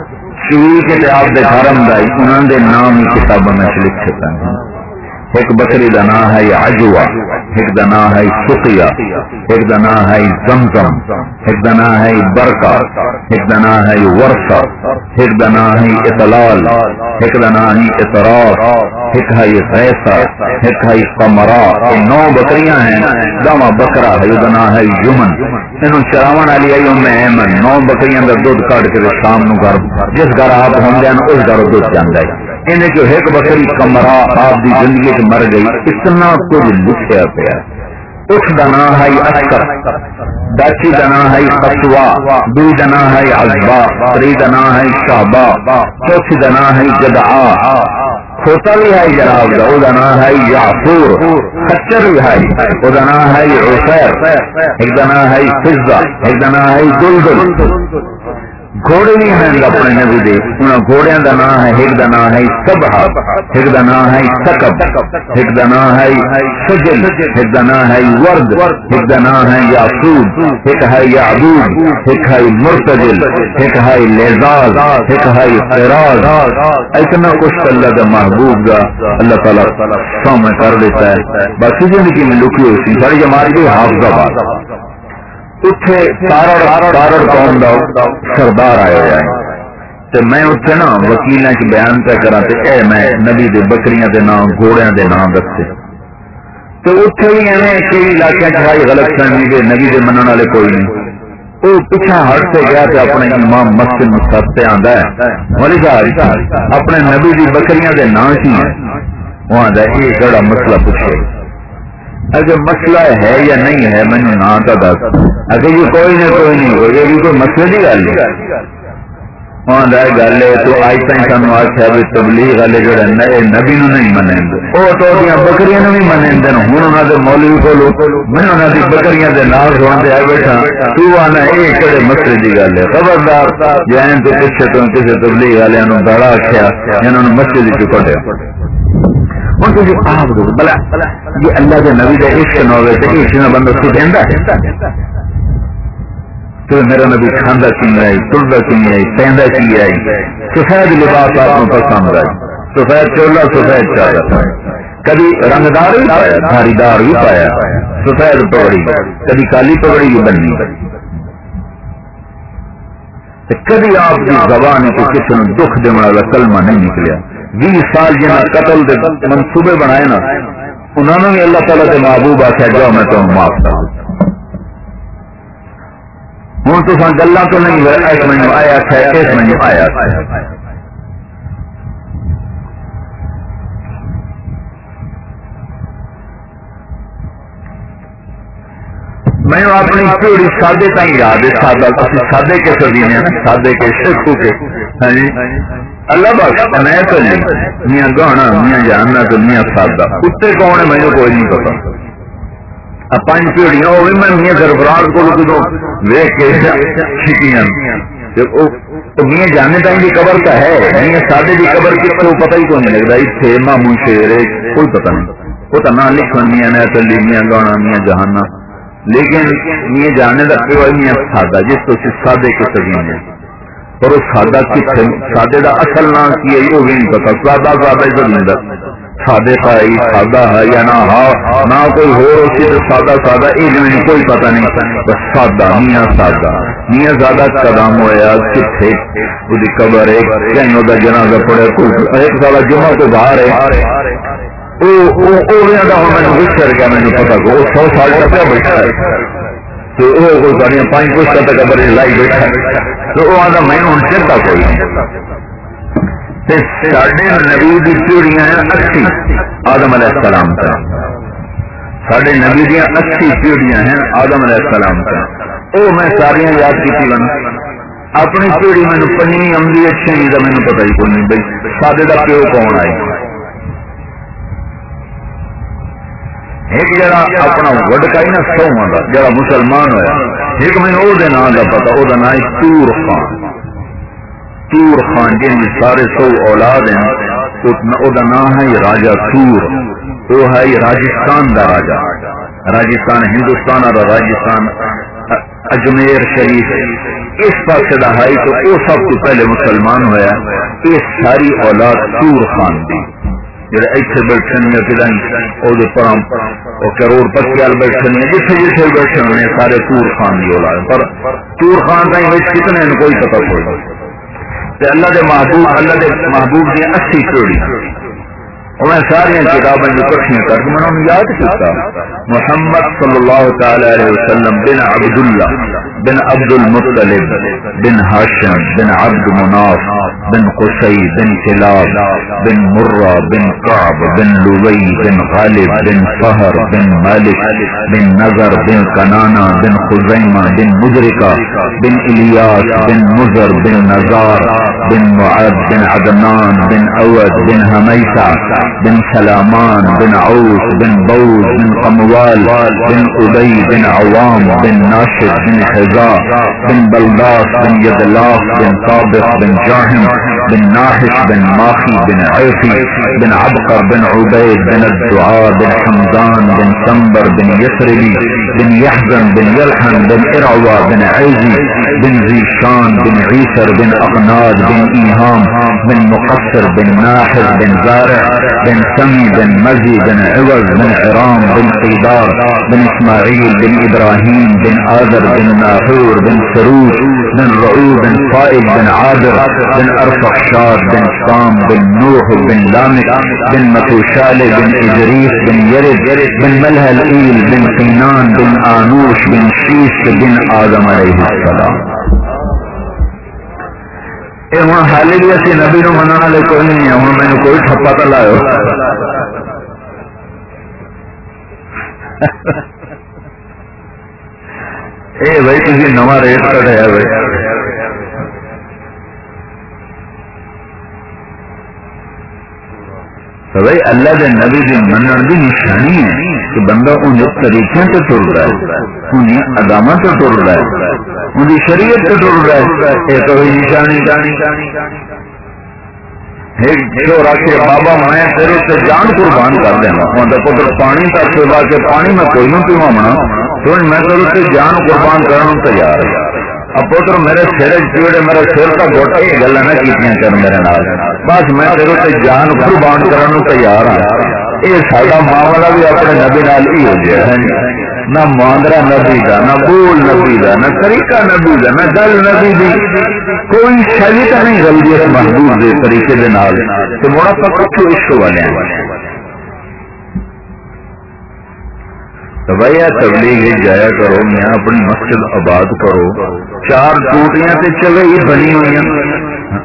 B: چوی کے آپ دے حرم دا انہوں دے نام ہی کتابوں میں لکھے ہیں، ایک بکری کا نام ہے عجوا، ایک کا نام ہے سقیا، ایک کا نام ہے زمزم، ایک کا نام ہے برکا، ایک کا نام ہے ورثہ، ایک کا نام ہے اطلال، ایک کا نام ہے اطراف، ایک ہے غیثہ، ایک ہے قمرا، یہ نو بکریاں ہیں، داما بکرا ہے یہ نام ہے یمن، انہوں چراون والی آئی میں ایمن، نو بکریاں کا دودھ کاٹ کے شام نو گھر جس گھر آپ ہوں گے اس گھر دودھ جانا ہے، انہیں جو ایک بکری کمرا آپ دی زندگی مر گئی، اتنا کچھ لکھیا پیا، اس کا نام ہے اکثر، داچی کا نام ہے قصوا، دوئی کا نام ہے عزبا، تری کا نام ہے شعبا، چوتھی کا نام ہے جدعا، کھوتا بھی ہے جناب کا وہ نام ہے یعفور، خچر بھی ہے وہ نام ہے عسیر، ایک کا نام ہے فضہ، ایک کا نام ہے دلدل، گھوڑے بھی ہیں اپنے نبی دے، انہوں گھوڑیاں دا نام ہے، ایک دا نام ہے سبحہ، ایک دا نام ہے سکب، ایک دا نام ہے سجل، ایک دا نام ہے ورد، ایک دا نام ہے یاسود، ایک ہے یعبود، ایک ہے مرتجل، ایک ہے لیزاز، ایک ہے قراز، اتنا کچھ اللہ دا محبوب دا اللہ تعالیٰ سامنے کر دیتا ہے، باقی زندگی میں لکی ہوئی سی ساری ہماری بھی حافظہ بات اتنے تارڑ قوم دا سردار آئے ہوئے ہیں تو میں اتنے نا وکیلاں کی بیان پہ کرا تے اے میں نبی دے بکریاں دے نام گھوڑیاں دے نام رکھتے تو اتنے بھی ایویں کئی علاقے چاہیے غلط فہمی دے نبی دے منن والے کوئی نہیں، وہ پیچھا ہٹ سے گیا تو اپنے امام مسجد مصطفی سے آندا ہے مولی صاحب اپنے نبی دی بکریاں دے نام کی ہیں، وہاں دا یہ بڑا مسئلہ پوچھے اگر مسئلہ ہے یا نہیں ہے میں نے نہ تو دس اگر یہ کوئی نہ کوئی نہیں ہو یہ بھی کوئی مسئلے کی گل ہے، وہاں دے گل ہے تو آج تک سانو آخیا بھی تبلیغ والے جڑے نئے نبی نو نہیں منیں وہ تو بکریاں بھی منیں ہوں انہوں نے مولوی کو میں انہوں نے بکریاں کے نام سنتے آئے بیٹھا تو آنا یہ کہڑے مسئلے کی گل ہے، خبردار جائیں تو پیچھے تو کسی تبلیغ والوں نے بڑا آخیا انہوں نے مسجد چ کٹیا ہوں تھی آپ دو بلا جی اللہ کے نبی کا عشق نہ ہوئے تو عشق نہ بندہ سو دینا تو میرا نبی کھانا کی آئی ٹردا کی آئی پہندا کی آئی سفید لباس آپ کو پسند آئی سفید چولا سفید چادر کبھی رنگدار بھی پایا دھاری دار بھی پایا سفید پگڑی کبھی کالی پگڑی بھی بننی کبھی آپ کی زبان کو کسی نے دکھ دینے والا کلمہ نہیں نکلیا بیس سال جنہیں قتل دے منصوبے بنائے نا انہوں نے بھی اللہ تعالیٰ کے محبوب آخیا جاؤ میں تمہیں معاف کر ہوں تو گلا تو نہیں ہوئے ایک مہینہ آیا تھا ایک مہینہ آیا تھا میں اپنی پیڑی سادے تھی یاد ہے سادہ سادے کے سبھی نے سادے کے شیخو کے ہاں جی اللہ بخش میں تو نہیں میاں گانا میاں جاننا تو میاں سادہ اتنے کون ہے مجھے کوئی نہیں پتا پانچ پیڑیاں وہ بھی میں میاں گربراہ کو جدو ویک کے چھٹیاں میاں جاننے تھی کی قبر کا ہے میاں سادے کی قبر کتنے پتہ ہی کوئی نہیں لگتا اتنے مامو شیر کوئی پتہ نہیں وہ تو نہ لکھن میاں نے چلی میاں گانا میاں جہانا لیکن یہ جاننے کا پیو میاں سادہ جس تو سادے کے سبھی نے پر وہ سادہ کتنے سادے کا اصل نام کی ہے وہ بھی نہیں پتا سادہ سادہ زمین سادے کا سادہ ہے یا نہ ہا نہ کوئی ہو اسی تو سادہ سادہ یہ میں کوئی پتا نہیں بس سادہ میاں سادہ میاں زیادہ قدم ہوا کتنے وہ قبر ہے کہیں وہ جنازہ پڑے ایک سال جمعہ تو باہر ہے گھر گیا مجھے پتا کو سو سال کا پہ بیٹھا ہے تو وہ پانچ پوچھتا تک قبر لائی بیٹھا تو وہ آتا میں ہوں چلتا کوئی ساڈے نبی کی پیڑیاں ہیں اسی آدم علیہ السلام کا ساڈے نبی دیا اسی پیڑیاں ہیں آدم علیہ السلام کا وہ میں ساریا یاد کی بن اپنی پیڑی مینو پنجویں آمدی ہے چھویں کا مینو پتا ہی کوئی نہیں بھائی سادے کا پیو کون آئی ایک جڑا اپنا وڈکائی نا سواں کا جڑا مسلمان ہوا ایک مجھے وہ نام کا پتا وہ نام ہے تور خان تور خان جن سارے سو اولاد ہیں وہ نام ہے راجا تور وہ ہے راجستھان کا راجا راجستھان ہندوستان اور راجستھان اجمیر شریف اس پاس کا ہے تو وہ سب تو پہلے مسلمان ہوا یہ ساری اولاد تور خان دی جڑے اتنے بیٹھے کروڑ پتی وال بیٹھے جتنے جتنے بیٹھے ہونے سارے تور خان کی اولاد پر تور خان کا کتنے کوئی پتا کوئی اللہ کے محبوب اللہ کے محبوب کی اسی پیڑی میں ساری کتابیں جو کٹھیاں کر کے میں نے یاد کیا محمد صلی اللہ تعالی علیہ وسلم بن عبد اللہ بن عبد المطلب بن ہاشم بن عبد مناف بن قصی بن کلاب بن مرہ بن کعب بن لوی بن غالب بن فہر بن مالک بن نظر بن کنانا بن خزیمہ بن مدرکہ بن الیاس بن مزر بن نزار بن معد بن عدنان بن اود بن حمیسہ بن سلامان بن عوف بن بوز بن قموال بن ابی بن عوام بن ناشد بن حزا بن بلداس بن یدلاف بن طابق بن جاہم بن ناحش بن ماخی بن عیفی بن عبقر بن عبید بن الدعاء بن حمدان بن سنبر بن یسربی بن یحزن بن یلحن بن ارعوا بن عیزی بن زیشان بن عیسر بن اقناد بن ایہام بن مقصر بن ناحر بن زارع بن سمی بن مزی بن عوض بن عرام بن قیدار بن اسماعیل بن ابراہیم بن آذر بن ناحور بن سروج بن رعو بن فائد بن عابر بن ارفخشاد بن سام بن نوح بن لامک بن متوشال بن ادریس بن یرد بن ملہل بن قینان بن آنوش بن شیس بن آدم علیہ السلام. ہوں حال بھی اسی نبی نو منع والے کوئی نہیں ہے ہوں مینو کوئی ٹھپا تو لاؤ اے بھائی تھی نواں ریٹ کٹایا بھائی تو بھائی اللہ کے نبی کی منن کی نشانی ہے کہ بندہ ان طریقے سے ٹر رہا ہے ان ادامہ سے ٹر رہا ہے ان کی شریعت سے ٹر رہا ہے یہ تو نشانی چھوڑا کے بابا میں تیرے سے جان قربان کر دینا ہوں پتر پانی تک سیوا کے پانی میں کوئی نہیں پیوا سن میں تیرے سے جان قربان کرنے تیار ہے اب پتر میرے سر چیڑے میرے سر کا گوٹا یہ گلا نہ کی کر میرے نال بس میں تیرے سے جان قربان کرنے تیار ہوں یہ سارا معاملہ بھی اپنے نبی نال ہی ہو گیا ہے نہ ماندرا نبی کا نہ بول نبی کا نہ طریقہ نبی کا نہ گل نبی دی کوئی شہری کا نہیں غلطی اس محبوب کے طریقے کے نال تو موڑا پا کچھ عشق والے ہیں تو بھائی تبلیغ جایا کرو میاں اپنی مسجد آباد کرو چار ٹوٹیاں تے چلے ہی بنی ہوئی ہیں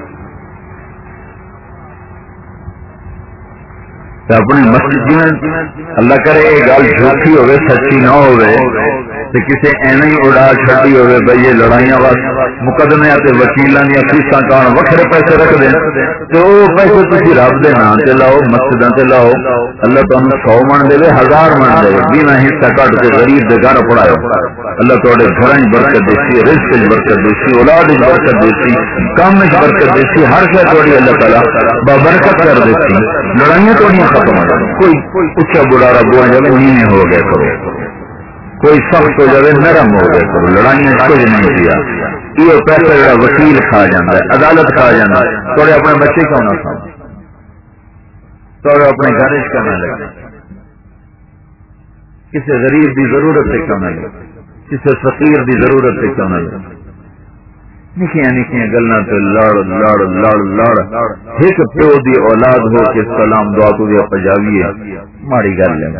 B: اپنی مسجد میں اللہ کرے یہ گل جھوٹھی ہوئے سچی نہ ہوئے تو کسی ایویں ہی اڑا چھٹی ہوئے بھائی یہ لڑائیاں بس مقدمے وکیلاں دیا فیساں کان وکھرے پیسے رکھ دیں تو وہ پیسے تھی رب دے نام سے لاؤ مسجدوں سے لاؤ اللہ تمہیں سو من دے ہزار من دے بینا حصہ کٹ کے غریب دے گھر پڑھاؤ اللہ تھوڑے گھر برکت دیسی رزق برکت دیسی اولاد برکت دیسی کام برکت دیسی ہر شے تھوڑی اللہ تعالیٰ بابرکت کر دیتی لڑائیاں تھوڑی ختم ہو جائے کوئی اچھا بڑھارا بوا جائے انہیں میں ہو گیا کرو کوئی سخت ہو جائے نرم ہو گیا کرو لڑائیاں کچھ نہیں کیا یہ پیسہ جڑا وکیل کھا جاتا ہے عدالت کھا جاتا ہے تھوڑے اپنے بچے کیوں نہ کھا تھوڑے اپنے گھر کیوں نہ لگے کسی غریب کی ضرورت سے کیوں نہ لگے کسی فقیر کی ضرورت سے کیوں نہ لگے نکیاں نکیاں گلاں تے لڑ لڑ لڑ لڑ ایک پیو دی اولاد ہو کے سلام دعا کو دیا پجاویے ماڑی گل ہے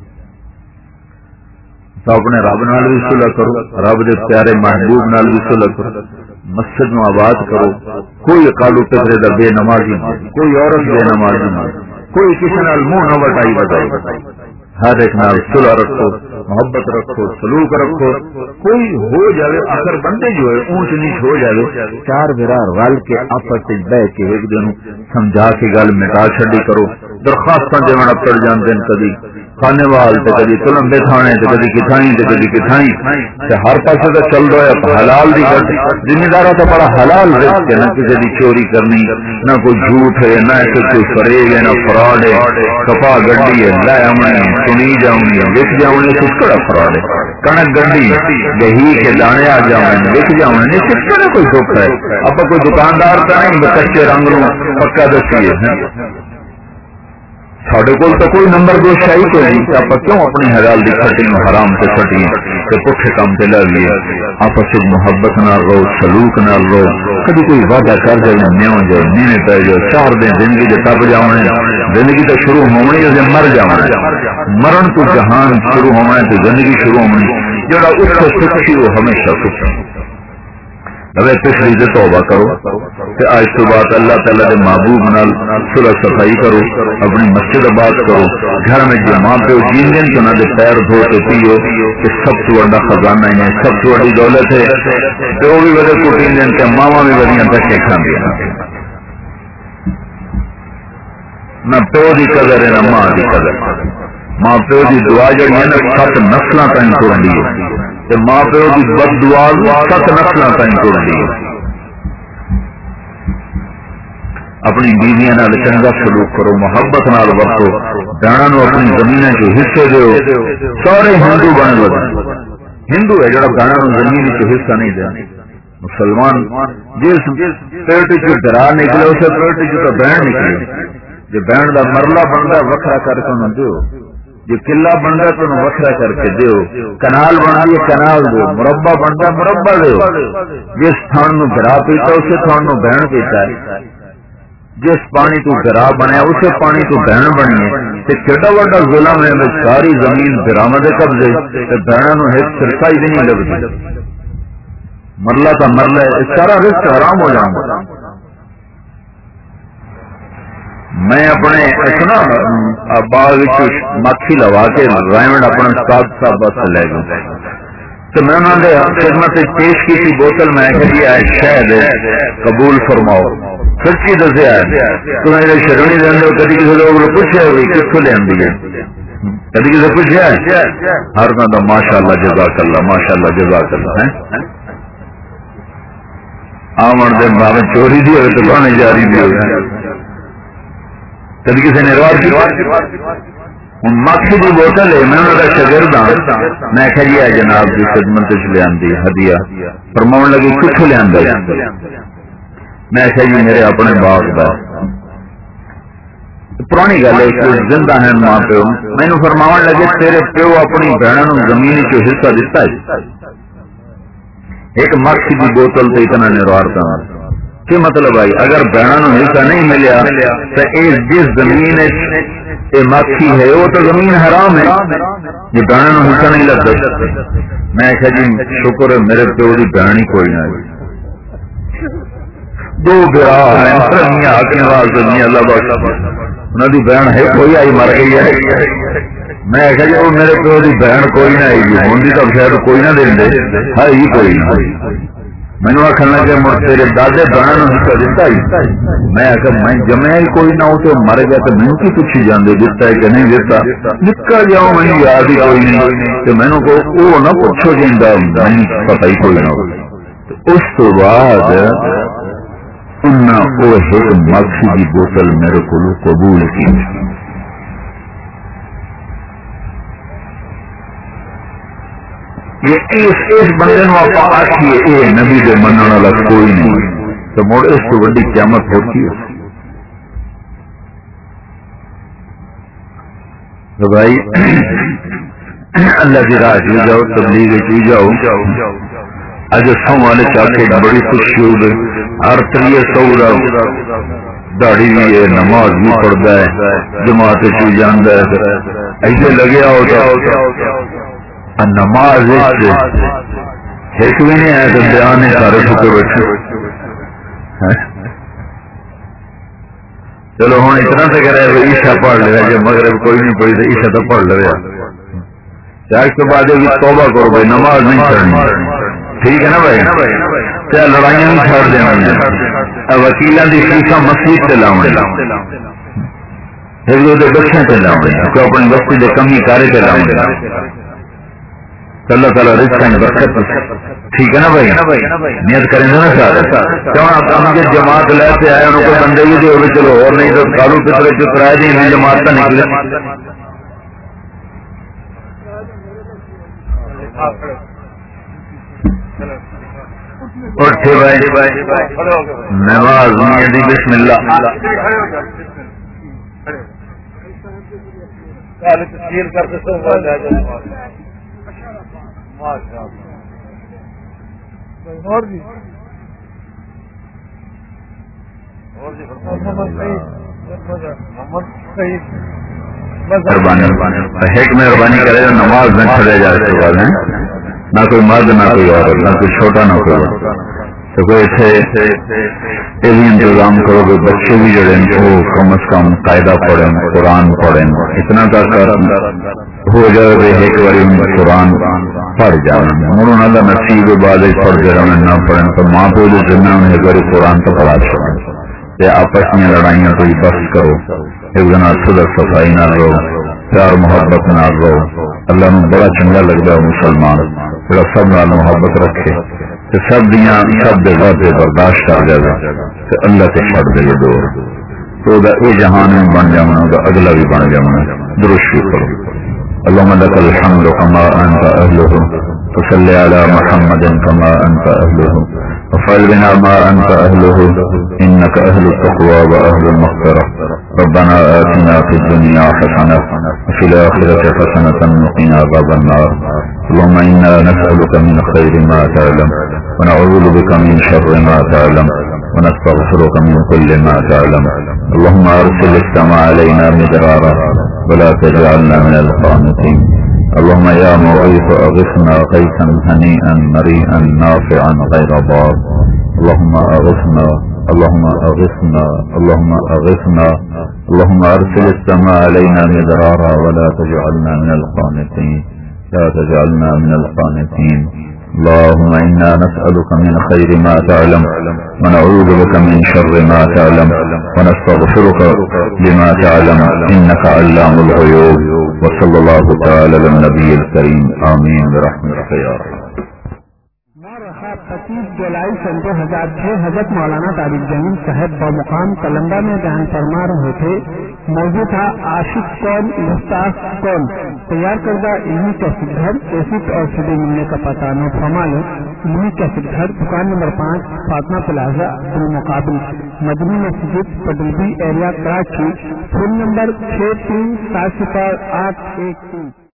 B: تو اپنے رب نال بھی صلح کرو رب دے پیارے محبوب نال بھی صلح کرو مسجد نو آباد کرو کوئی کالو پترے دا بے نمازی نہیں کوئی عورت بے نمازی نہیں کوئی کسی نال منہ نہ وٹائی بتائی ہر ایک نال صلح رکھو محبت رکھو سلوک رکھو کوئی ہو جائے اگر بندے جو ہے اونچ نیچ ہو جائے چار برار رل کے آپس سے بہ کے ایک دن سمجھا کے گل مٹا چھڈی کرو درخواست جمع پڑ جاندے کدی کھانے وال تے کدی تلمبے تھانے تے کدی کتھائیں تے کدی کتھائیں تے ہر پاسے تے چل رہا ہے حلال دی گل ذمہ تو بڑا حلال رزق ہے نہ کسی دی چوری کرنی نہ کوئی جھوٹ ہے نہ کوئی فریب ہے نہ فراڈ ہے کپا گڈی ہے لے آونی سنی جاؤنی وک جاؤنی کڑا فراڈ ہے کنک گڈی دہی کے دانے آ جاؤں وک جاؤں کس کوئی دکھ ہے اب کوئی دکاندار کا نہیں کچے رنگ نو پکا دسیے ساڈے کول تو کوئی نمبر دو شاہی کوئی نہیں آپ کیوں اپنی حلال دی کھٹی نو حرام سے کھٹی تے پٹھے کام تے لاویے آپس وچ محبت نال رہو سلوک نال رہو کبھی کوئی وعدہ کر جائے نیو جائے نیوے پے جائے چار دن زندگی دے ٹپ جاونے زندگی تو شروع ہونی ہے مر جاونا مرن تو جہان شروع ہونا ہے تو زندگی شروع ہونی جڑا اس کو سکھی وہ ہمیشہ سکھی اگر پچھلی سے توبہ کرو کہ آج تو بات اللہ تعالیٰ کے محبوب نال صلح صفائی کرو اپنی مسجد آباد کرو گھر میں جو ماں پیو جین دن تو نہ دے پیر دھو کے پیو کہ سب سے بڑا خزانہ ہے سب سے بڑی دولت ہے پیو بھی وجہ کو تین دن کے ماما بھی بڑی دھکے کھان دیا نہ پیو کی قدر ہے نہ ماں کی قدر ماں پیو کی دعا جڑی ہے نا سات نسل تین توڑی ہے ماں پیو کی بد دعا سات نسل تین توڑی ہے اپنی بیویاں نال چنگا سلوک کرو محبت نال ورتو جانا نو اپنی زمین کے حصے دیو سارے ہندو بن لو ہندو ہے جڑا گانا نو زمین کے حصہ نہیں دیا مسلمان جس پیٹ چ درا نکلے اسے پیٹ چ تو بہن نکلے جو بہن کا مرلا بنتا وکھرا کر کے انہوں دیو جو قلعہ بنتا تو انہوں وکھرا کر کے دیو کنال بنتی ہے کنال دو مربع بنتا مربع دیو جس تھان نو درا پیتا اسے تھان نو بہن پیتا ہے جس پانی تو درا بنیا اسے پانی تو بہن بنی ہے کیڈا وڈا ظلم ہے ساری زمین درامد قبضے بہنوں نو ایک سرکا ہی نہیں لگتی مرلا تو مرلا ہے سارا رزق حرام ہو جانا میں اپنے اتنا باغ مکھی لوا کے رائمنڈ اپنے استاد صاحب سے لے گیا تو میں انہوں نے خدمت پیش کی تھی بوتل میں کہ شہد قبول فرماؤ سچی دسیا تو میرے شرونی دے کدی کسی لوگ پوچھا بھی کتوں لے آدھی ہے کدی کسی پوچھا ہر بندہ ماشاء اللہ جزاک اللہ ماشاء اللہ جزاک اللہ ہے آمن دے بھاوے چوری دی ہوئے تو بہنے جاری بھی ہوئے کبھی کسی نے روایت کی مکھی کی بوتل ہے، میں انہوں کا شاگرد ہوں، میں آخیا جی جناب کی خدمت لیا ہدیہ فرماؤ لگی کتوں لیا، میں آخیا جی میرے اپنے باغ کا پرانی گل ہے، زندہ ہیں ماں پیو، مینو فرماؤ لگے تیرے پیو اپنی بہنوں زمین چ حصہ دیتا ہے، ایک مکھی کی بوتل تو اتنا نروارتا کی مطلب آئی اگر بہنوں حصہ نہیں ملیا تو جس زمین مکھی ہے وہ تو زمین حرام ہے، یہ بہنوں حصہ نہیں لگتا۔ میں آخیا جی شکر ہے میرے پیو کی بہن ہی کوئی نہ دو برا ہیں اللہ بخش انہوں کی بہن ہے کوئی آئی مر گئی ہے، میں آخیا جی وہ میرے پیو کی بہن کوئی نہ آئی گی ہوں تو شاید کوئی نہ دیں ہے ہی کوئی نہ، مینو آخر لگے مڑ تیرے دادے بہن حصہ دیتا ہی، میں آخر میں جمیا ہی کوئی نہ ہو تو مر گیا تو مینو کی پوچھی جانے دیتا ہے کہ نہیں دیتا، نکل جاؤ مجھے یاد ہی کوئی نہیں کہ مینو کو وہ نہ پوچھو جی نہیں پتا ہی کوئی نہ ہو۔ اس تو بعد انہیں وہ ایک مکھی کی بوتل میرے کو قبول کی، اس بندے آپ آخیے یہ نبی کے منع والا کوئی نہیں تو مڑ اس کو بڑی قیامت ہوتی ہے۔ تو بھائی اللہ کی راہ چی جاؤ، تبلیغ چی جاؤ، اج سو والے چاہتے بڑی خوشی ہو گئی، ہر تریے سو داڑھی بھی ہے، نماز بھی پڑھتا ہے، جماعت چی جانا ہے، ایسے لگیا ہوتا نماز ایک بھی نہیں آیا تو بیان سارے ٹھکے بیٹھے۔ چلو ہوں اتنا تو کہہ رہے عیشا پڑھ لیا جی مغرب کوئی نہیں پڑھی تو عیشا تو پڑھ لیا، اس کے بعد توبہ کرو بھائی نماز نہیں پڑھنی، ٹھیک ہے نا بھائی، کیا لڑائیاں بھی چھوڑ دیا، وکیلوں کی فیساں مسجد سے لاؤ، بچوں سے لاؤ، اپنی بستی کے کمی کارے سے لاؤ، اللہ تعالیٰ رزق میں برکت، ٹھیک ہے نا بھائی، نیت کریں گے نا سارے کیوں ہم جو جماعت لے کے آئے ان کو بندے بھی دے چلو اور نہیں تو کالو پترے جو کرائے دیں جماعت کا نکلے۔ اٹھے بھائی نواز میاں دی بسم اللہ
A: اور جی
B: ایک مہربانی کرے نماز نہ چھڑے جائے اس کے بعد نہ کوئی مرد نہ کوئی عورت نہ کوئی چھوٹا نہ کوئی بڑا، تو کوئی اتنے یہ بھی انتظام کرو کہ بچے بھی جڑے وہ کم از کم قاعدہ پڑھیں، قرآن پڑھیں، اتنا تک ہو جائے ایک بار قرآن پڑھ جانا ہوں انہوں کا نصیب بعد پڑھتے رہنے نہ پڑھیں تو ماں پیو جو ذمہ انہیں ایک بار قرآن تو پڑھا چھوڑیں، آپس میں لڑائیاں کوئی بس کرو، ایک دن صدر صفائی نہ رہو، پیار محبت نہ رہو، اللہ نے بڑا چنگا لگتا ہے مسلمان بڑا سب نال محبت رکھے تو سب دیاں سب دے وعدے برداشت کر جائے تو اللہ تے چھڑ دے دور تو اے جہان میں بن جانا تو اگلا بھی بن جانا۔ درست کرو اللهم لك الحمد كما انت اهله، فصل على محمد كما انت اهله، وفعل بنا ما انت اهله انك اهل التقوى واهل المغفرة، ربنا آتنا في الدنيا حسنة وفي الآخرة حسنة وقنا عذاب النار، اللهم انا نسألك من خير ما تعلم ونعوذ بك من شر ما تعلم ونستغفرك من كل ما تعلم، اللهم ارسل السماء علينا مدرارا ولا تجعلنا من القانطين، اللهم يا مغيث اغثنا غيثا هنيئا مريئا نافعا غير ضار، اللهم اغثنا اللهم اغثنا اللهم اغثنا اللهم ارسل السماء علينا مدرارا ولا تجعلنا من القانطين لا تجعلنا من القانطين، اللهم إنا نسألك من خير ما تعلم ونعوذ بك من شر ما تعلم ونستغفرك لما تعلم إنك علام الغيوب، وصلى الله تعالى على النبي الكريم آمين برحمتك يا رب۔
A: पच्चीस जुलाई सन दो हजार छह हजरत मौलाना तारिक जमीन साहब बमुकाम तलंबा में बयान फरमा रहे थे। मौजूद था आशिक कौन गुस्ताख कौन। तैयार करदा इन्हीं कैसेट घर कैसेट और सीडी मिलने का पता न फरमा लो। इन्हीं कैसेट घर दुकान नंबर पाँच फातमा प्लाजा अब्दुल मुकाबिल मदनी मस्जिद पटलबी एरिया कराची। फोन नंबर छह तीन सात सिफर आठ एक तीन।